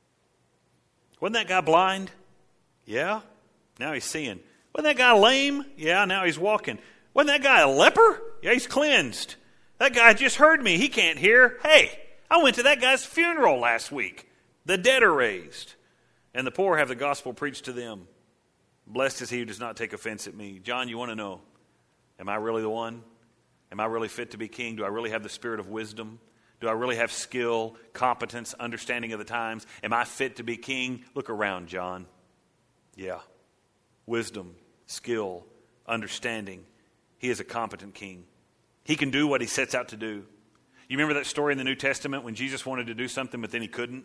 Wasn't that guy blind? Yeah. Now he's seeing. Wasn't that guy lame? Yeah, now he's walking. Wasn't that guy a leper? Yeah, he's cleansed. That guy just heard me. He can't hear. Hey, I went to that guy's funeral last week. The dead are raised, and the poor have the gospel preached to them. Blessed is he who does not take offense at me. John, you want to know, am I really the one? Am I really fit to be king? Do I really have the spirit of wisdom? Do I really have skill, competence, understanding of the times? Am I fit to be king? Look around, John. Yeah. Wisdom, skill, understanding. He is a competent king. He can do what he sets out to do. You remember that story in the New Testament when Jesus wanted to do something, but then he couldn't?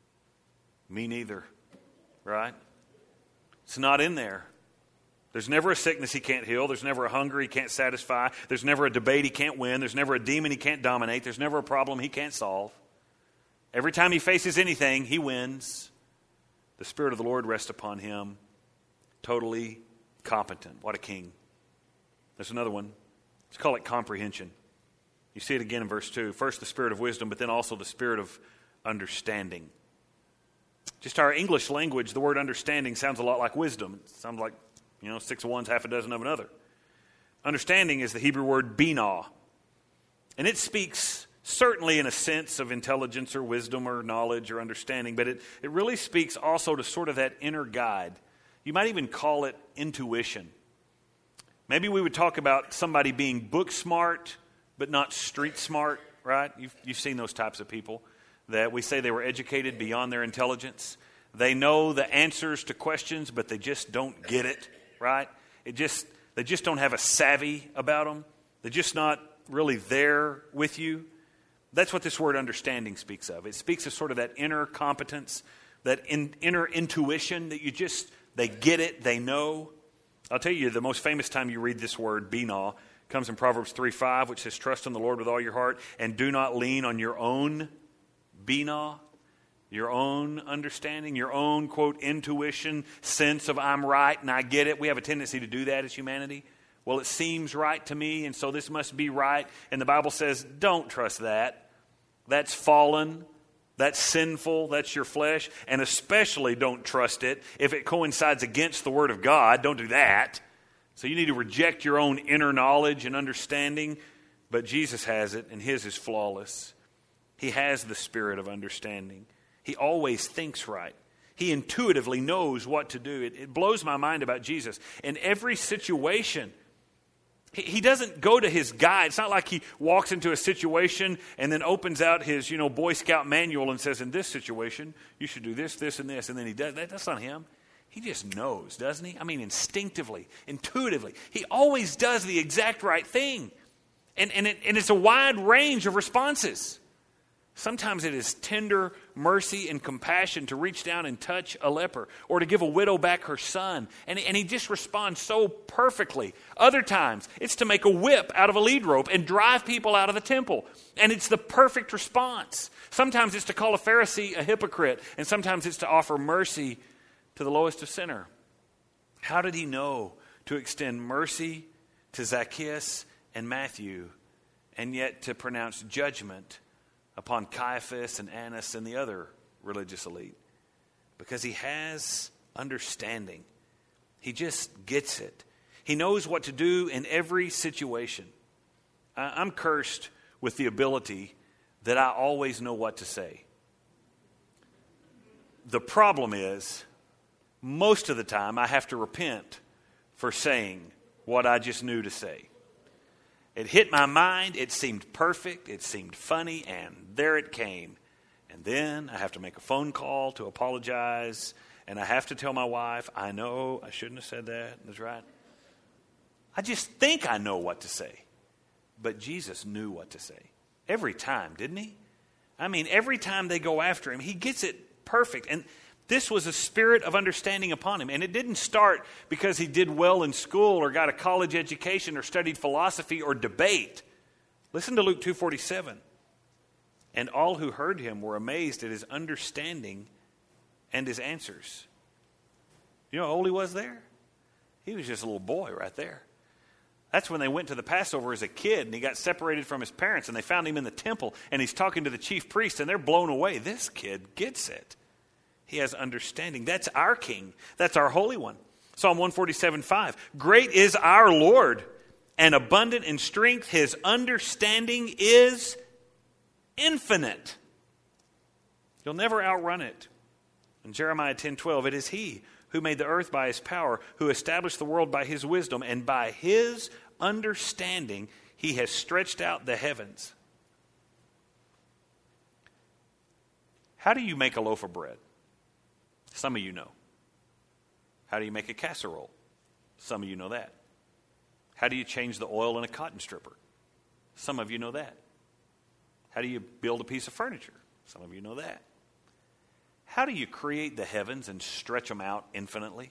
Me neither. Right? It's not in there. There's never a sickness he can't heal. There's never a hunger he can't satisfy. There's never a debate he can't win. There's never a demon he can't dominate. There's never a problem he can't solve. Every time he faces anything, he wins. The Spirit of the Lord rests upon him. Totally competent. What a king. There's another one. Let's call it comprehension. You see it again in verse 2. First the spirit of wisdom, but then also the spirit of understanding. Just our English language, the word understanding sounds a lot like wisdom. It sounds like, 6 of one, half a dozen of another. Understanding is the Hebrew word binah. And it speaks certainly in a sense of intelligence or wisdom or knowledge or understanding, but it really speaks also to sort of that inner guide. You might even call it intuition. Maybe we would talk about somebody being book smart, but not street smart, right? You've seen those types of people that we say they were educated beyond their intelligence. They know the answers to questions, but they just don't get it, right? They just don't have a savvy about them. They're just not really there with you. That's what this word understanding speaks of. It speaks of sort of that inner competence, that inner intuition that they get it, they know. I'll tell you, the most famous time you read this word, binah, comes in Proverbs 3:5, which says, trust in the Lord with all your heart and do not lean on your own binah, your own understanding, your own, quote, intuition, sense of I'm right and I get it. We have a tendency to do that as humanity. Well, it seems right to me, and so this must be right. And the Bible says, don't trust that. That's fallen. That's sinful, that's your flesh, and especially don't trust it if it coincides against the Word of God. Don't do that. So you need to reject your own inner knowledge and understanding, but Jesus has it, and His is flawless. He has the spirit of understanding. He always thinks right. He intuitively knows what to do. It blows my mind about Jesus. In every situation, he doesn't go to his guide. It's not like he walks into a situation and then opens out his, Boy Scout manual and says, in this situation, you should do this, this, and this. And then he does that. That's not him. He just knows, doesn't he? I mean, instinctively, intuitively. He always does the exact right thing. And it's a wide range of responses. Sometimes it is tender mercy and compassion to reach down and touch a leper or to give a widow back her son. And he just responds so perfectly. Other times, it's to make a whip out of a lead rope and drive people out of the temple. And it's the perfect response. Sometimes it's to call a Pharisee a hypocrite. And sometimes it's to offer mercy to the lowest of sinners. How did he know to extend mercy to Zacchaeus and Matthew and yet to pronounce judgment upon Caiaphas and Annas and the other religious elite? Because he has understanding. He just gets it. He knows what to do in every situation. I'm cursed with the ability that I always know what to say. The problem is, most of the time I have to repent for saying what I just knew to say. It hit my mind, it seemed perfect, it seemed funny, and there it came. And then I have to make a phone call to apologize, and I have to tell my wife, I know I shouldn't have said that. That's right. I just think I know what to say. But Jesus knew what to say. Every time, didn't he? I mean, every time they go after him, he gets it perfect. And this was a spirit of understanding upon him. And it didn't start because he did well in school or got a college education or studied philosophy or debate. Listen to Luke 2:47. And all who heard him were amazed at his understanding and his answers. You know how old he was there? He was just a little boy right there. That's when they went to the Passover as a kid and he got separated from his parents and they found him in the temple and he's talking to the chief priest and they're blown away. This kid gets it. He has understanding. That's our King. That's our Holy One. Psalm 147:5. Great is our Lord and abundant in strength. His understanding is infinite. You'll never outrun it. In Jeremiah 10:12, it is he who made the earth by his power, who established the world by his wisdom, and by his understanding he has stretched out the heavens. How do you make a loaf of bread? Some of you know. How do you make a casserole? Some of you know that. How do you change the oil in a cotton stripper? Some of you know that. How do you build a piece of furniture? Some of you know that. How do you create the heavens and stretch them out infinitely?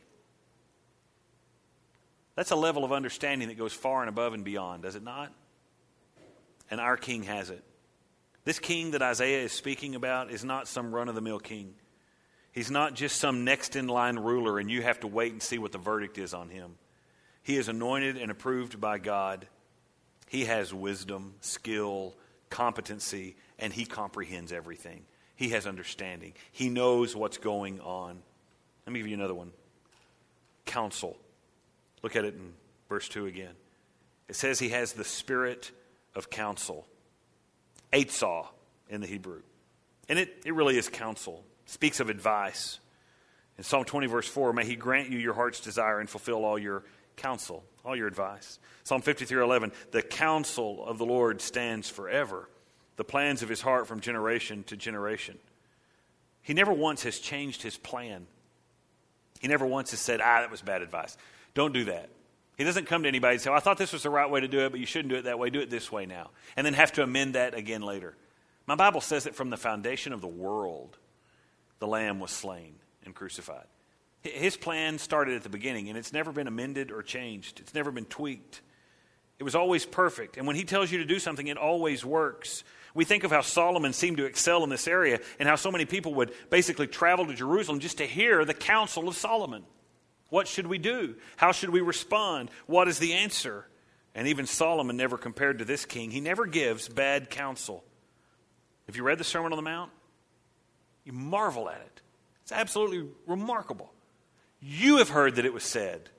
That's a level of understanding that goes far and above and beyond, does it not? And our King has it. This king that Isaiah is speaking about is not some run-of-the-mill king. He's not just some next-in-line ruler and you have to wait and see what the verdict is on him. He is anointed and approved by God. He has wisdom, skill, competency, and he comprehends everything. He has understanding. He knows what's going on. Let me give you another one. Counsel. Look at it in verse 2 again. It says he has the spirit of counsel. Eitzah in the Hebrew. And it really is counsel. It speaks of advice. In Psalm 20 verse 4, may he grant you your heart's desire and fulfill all your counsel, all your advice. Psalm 53:11, the counsel of the Lord stands forever, the plans of his heart from generation to generation. He never once has changed his plan. He never once has said, that was bad advice. Don't do that. He doesn't come to anybody and say, I thought this was the right way to do it, but you shouldn't do it that way. Do it this way now. And then have to amend that again later. My Bible says that from the foundation of the world, the Lamb was slain and crucified. His plan started at the beginning, and it's never been amended or changed. It's never been tweaked. It was always perfect. And when he tells you to do something, it always works. We think of how Solomon seemed to excel in this area and how so many people would basically travel to Jerusalem just to hear the counsel of Solomon. What should we do? How should we respond? What is the answer? And even Solomon never compared to this king. He never gives bad counsel. Have you read the Sermon on the Mount? You marvel at it. It's absolutely remarkable. You have heard that it was said,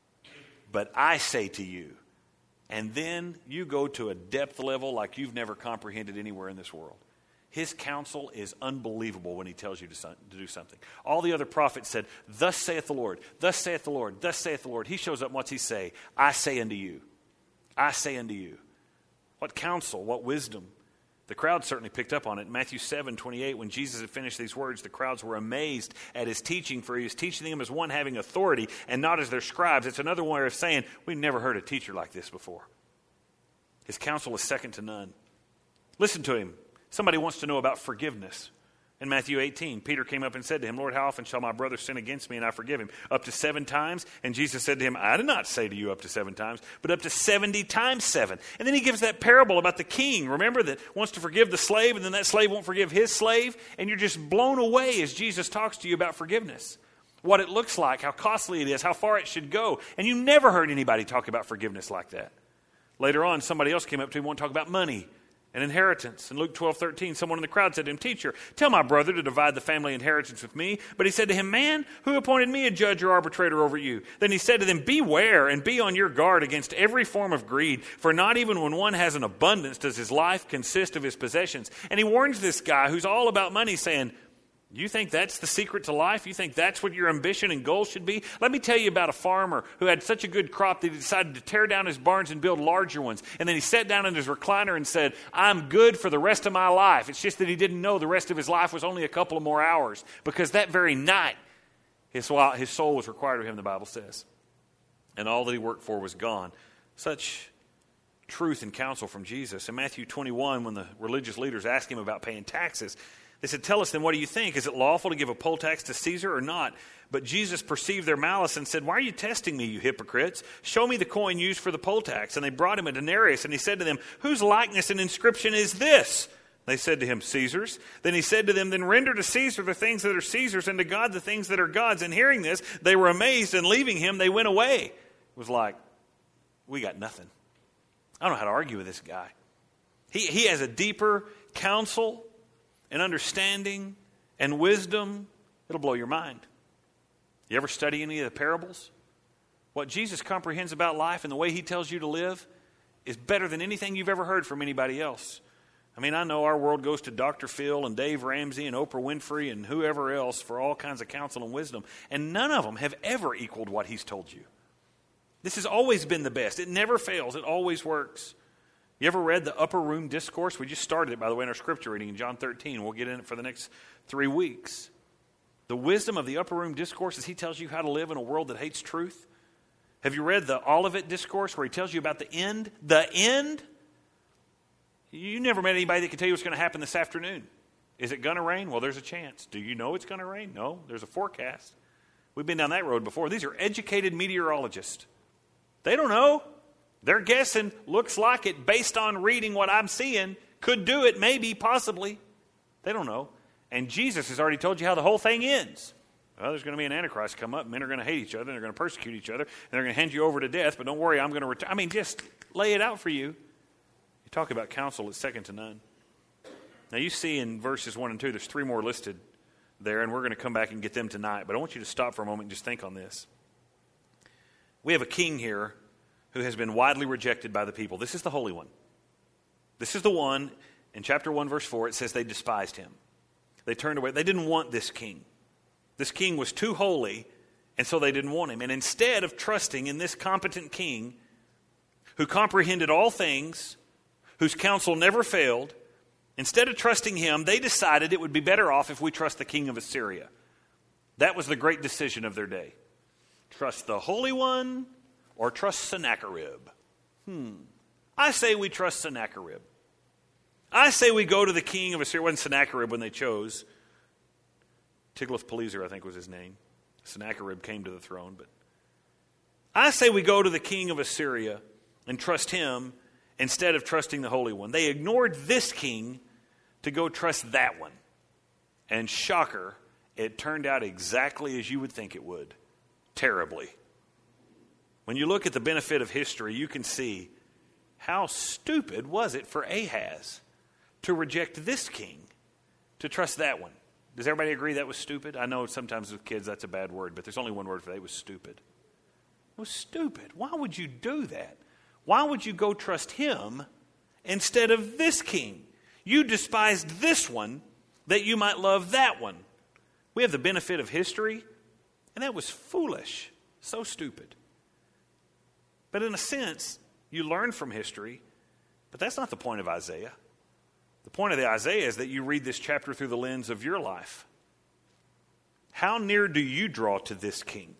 but I say to you. And then you go to a depth level like you've never comprehended anywhere in this world. His counsel is unbelievable when he tells you to do something. All the other prophets said, thus saith the Lord, thus saith the Lord, thus saith the Lord. He shows up and what's he say? I say unto you. I say unto you. What counsel, what wisdom. The crowd certainly picked up on it. In Matthew 7:28, when Jesus had finished these words, the crowds were amazed at his teaching, for he was teaching them as one having authority and not as their scribes. It's another way of saying, we've never heard a teacher like this before. His counsel is second to none. Listen to him. Somebody wants to know about forgiveness. In Matthew 18, Peter came up and said to him, Lord, how often shall my brother sin against me and I forgive him? Up to 7 times? And Jesus said to him, I did not say to you up to 7 times, but up to 70 times 7. And then he gives that parable about the king, remember, that wants to forgive the slave, and then that slave won't forgive his slave. And you're just blown away as Jesus talks to you about forgiveness. What it looks like, how costly it is, how far it should go. And you never heard anybody talk about forgiveness like that. Later on, somebody else came up to him and wanted to talk about money and inheritance. In Luke 12:13, someone in the crowd said to him, Teacher, tell my brother to divide the family inheritance with me. But he said to him, Man, who appointed me a judge or arbitrator over you? Then he said to them, Beware and be on your guard against every form of greed, for not even when one has an abundance does his life consist of his possessions. And he warns this guy who's all about money, saying, you think that's the secret to life? You think that's what your ambition and goal should be? Let me tell you about a farmer who had such a good crop that he decided to tear down his barns and build larger ones. And then he sat down in his recliner and said, I'm good for the rest of my life. It's just that he didn't know the rest of his life was only a couple of more hours, because that very night his soul was required of him, the Bible says. And all that he worked for was gone. Such truth and counsel from Jesus. In Matthew 21, when the religious leaders asked him about paying taxes, they said, Tell us then, what do you think? Is it lawful to give a poll tax to Caesar or not? But Jesus perceived their malice and said, Why are you testing me, you hypocrites? Show me the coin used for the poll tax. And they brought him a denarius, and he said to them, Whose likeness and inscription is this? They said to him, Caesar's. Then he said to them, Then render to Caesar the things that are Caesar's, and to God the things that are God's. And hearing this, they were amazed, and leaving him, they went away. It was like, we got nothing. I don't know how to argue with this guy. He has a deeper counsel and understanding and wisdom. It'll blow your mind. You ever study any of the parables? What Jesus comprehends about life and the way he tells you to live is better than anything you've ever heard from anybody else. I mean, I know our world goes to Dr. Phil and Dave Ramsey and Oprah Winfrey and whoever else for all kinds of counsel and wisdom, and none of them have ever equaled what he's told you. This has always been the best. It never fails. It always works. You ever read the Upper Room Discourse? We just started it, by the way, in our scripture reading in John 13. We'll get in it for the next 3 weeks. The wisdom of the Upper Room Discourse is he tells you how to live in a world that hates truth. Have you read the Olivet Discourse where he tells you about the end? The end? You never met anybody that can tell you what's going to happen this afternoon. Is it going to rain? Well, there's a chance. Do you know it's going to rain? No, there's a forecast. We've been down that road before. These are educated meteorologists. They don't know. They're guessing, looks like it, based on reading what I'm seeing, could do it, maybe, possibly. They don't know. And Jesus has already told you how the whole thing ends. Well, there's going to be an Antichrist come up. Men are going to hate each other. And they're going to persecute each other. And they're going to hand you over to death. But don't worry, I'm going to return. I mean, just lay it out for you. You talk about counsel, it's second to none. Now, you see in verses 1 and 2, there's 3 more listed there. And we're going to come back and get them tonight. But I want you to stop for a moment and just think on this. We have a king here who has been widely rejected by the people. This is the Holy One. This is the one, in chapter 1, verse 4, it says they despised him. They turned away. They didn't want this king. This king was too holy, and so they didn't want him. And instead of trusting in this competent king, who comprehended all things, whose counsel never failed, instead of trusting him, they decided it would be better off if we trust the king of Assyria. That was the great decision of their day. Trust the Holy One, or trust Sennacherib? I say we trust Sennacherib. I say we go to the king of Assyria. It wasn't Sennacherib when they chose. Tiglath-Pileser, I think, was his name. Sennacherib came to the throne. But I say we go to the king of Assyria and trust him instead of trusting the Holy One. They ignored this king to go trust that one. And shocker, it turned out exactly as you would think it would. Terribly. When you look at the benefit of history, you can see how stupid was it for Ahaz to reject this king, to trust that one. Does everybody agree that was stupid? I know sometimes with kids that's a bad word, but there's only one word for that. It was stupid. It was stupid. Why would you do that? Why would you go trust him instead of this king? You despised this one that you might love that one. We have the benefit of history, and that was foolish. So stupid. But in a sense, you learn from history, but that's not the point of Isaiah. The point of the Isaiah is that you read this chapter through the lens of your life. How near do you draw to this king?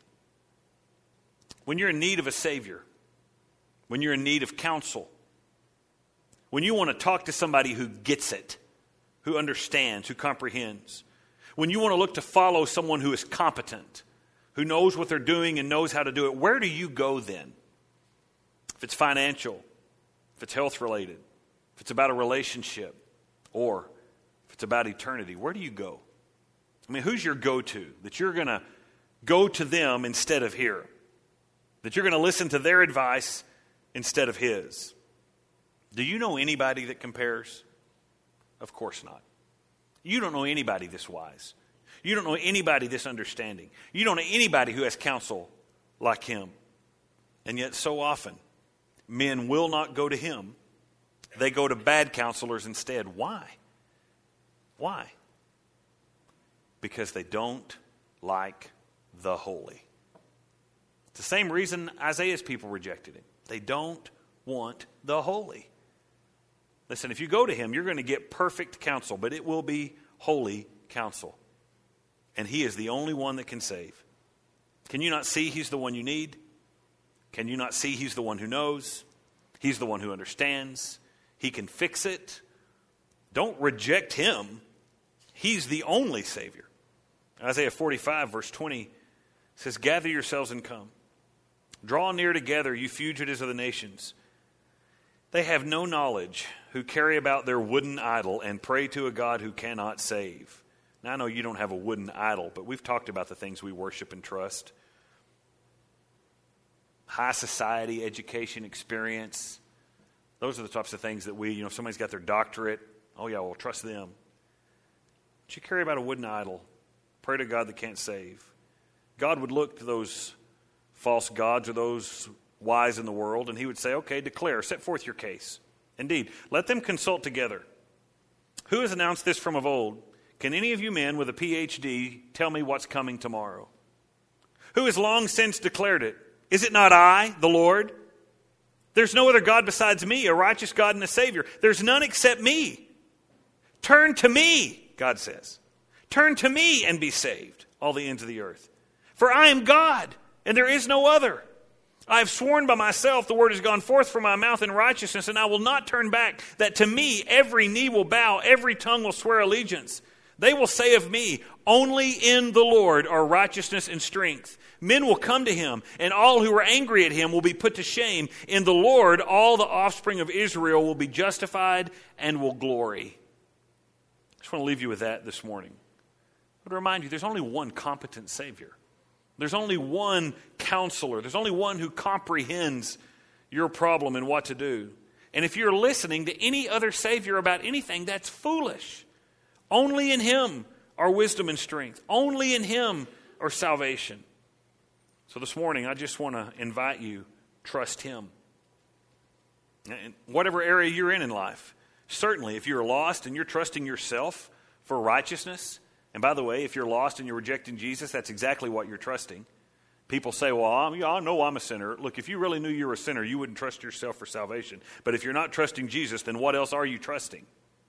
When you're in need of a Savior, when you're in need of counsel, when you want to talk to somebody who gets it, who understands, who comprehends, when you want to look to follow someone who is competent, who knows what they're doing and knows how to do it, where do you go then? If it's financial, if it's health related, if it's about a relationship, or if it's about eternity, where do you go? I mean, who's your go-to? That you're going to go to them instead of here? That you're going to listen to their advice instead of his? Do you know anybody that compares? Of course not. You don't know anybody this wise. You don't know anybody this understanding. You don't know anybody who has counsel like him. And yet so often, men will not go to him. They go to bad counselors instead. Why? Why? Because they don't like the holy. It's the same reason Isaiah's people rejected him. They don't want the holy. Listen, if you go to him, you're going to get perfect counsel, but it will be holy counsel. And he is the only one that can save. Can you not see he's the one you need? Can you not see he's the one who knows? He's the one who understands. He can fix it. Don't reject him. He's the only Savior. Isaiah 45, verse 20 says, "Gather yourselves and come. Draw near together, you fugitives of the nations. They have no knowledge who carry about their wooden idol and pray to a God who cannot save." Now, I know you don't have a wooden idol, but we've talked about the things we worship and trust. High society, education, experience. Those are the types of things that if somebody's got their doctorate, oh yeah, well, trust them. But you carry about a wooden idol. Pray to God that can't save. God would look to those false gods or those wise in the world, and he would say, okay, declare, set forth your case. Indeed, let them consult together. Who has announced this from of old? Can any of you men with a PhD tell me what's coming tomorrow? Who has long since declared it? Is it not I, the Lord? There's no other God besides me, a righteous God and a Savior. There's none except me. Turn to me, God says. Turn to me and be saved, all the ends of the earth. For I am God, and there is no other. I have sworn by myself, the word has gone forth from my mouth in righteousness, and I will not turn back, that to me every knee will bow, every tongue will swear allegiance. They will say of me, only in the Lord are righteousness and strength. Men will come to him, and all who are angry at him will be put to shame. In the Lord, all the offspring of Israel will be justified and will glory. I just want to leave you with that this morning. I want to remind you, there's only one competent Savior. There's only one counselor. There's only one who comprehends your problem and what to do. And if you're listening to any other Savior about anything, that's foolish. Only in him are wisdom and strength. Only in him are salvation. So this morning, I just want to invite you, trust him. In whatever area you're in life, certainly if you're lost and you're trusting yourself for righteousness, and by the way, if you're lost and you're rejecting Jesus, that's exactly what you're trusting. People say, well, I know I'm a sinner. Look, if you really knew you were a sinner, you wouldn't trust yourself for salvation. But if you're not trusting Jesus, then what else are you trusting?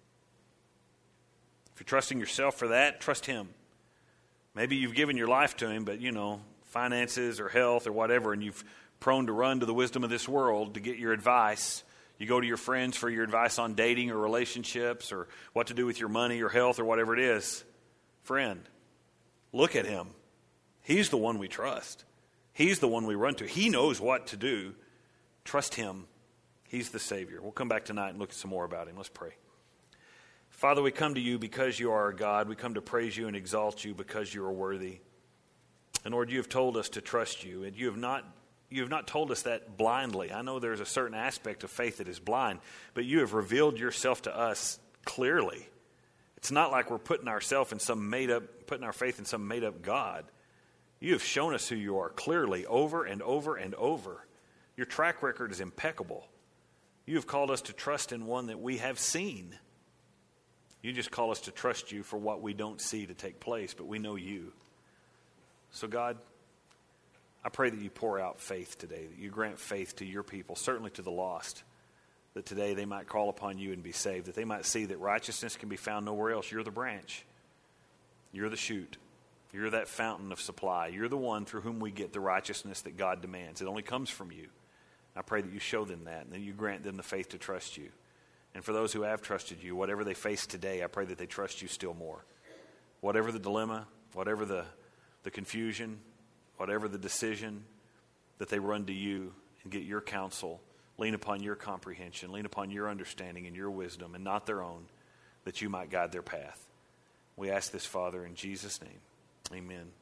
If you're trusting yourself for that, trust him. Maybe you've given your life to him, but finances or health or whatever, and you've prone to run to the wisdom of this world to get your advice. You go to your friends for your advice on dating or relationships or what to do with your money or health or whatever it is. Friend, look at him. He's the one we trust. He's the one we run to. He knows what to do. Trust him. He's the Savior. We'll come back tonight and look at some more about him. Let's pray. Father, we come to you because you are our God. We come to praise you and exalt you because you are worthy. And Lord, you have told us to trust you, and you have not told us that blindly. I know there's a certain aspect of faith that is blind, but you have revealed yourself to us clearly. It's not like we're putting our faith in some made-up God. You have shown us who you are clearly over and over and over. Your track record is impeccable. You have called us to trust in one that we have seen. You just call us to trust you for what we don't see to take place, but we know you. So God, I pray that you pour out faith today, that you grant faith to your people, certainly to the lost, that today they might call upon you and be saved, that they might see that righteousness can be found nowhere else. You're the branch. You're the shoot. You're that fountain of supply. You're the one through whom we get the righteousness that God demands. It only comes from you. I pray that you show them that and that you grant them the faith to trust you. And for those who have trusted you, whatever they face today, I pray that they trust you still more. Whatever the dilemma, whatever the confusion, whatever the decision, that they run to you and get your counsel, lean upon your comprehension, lean upon your understanding and your wisdom and not their own, that you might guide their path. We ask this, Father, in Jesus' name. Amen.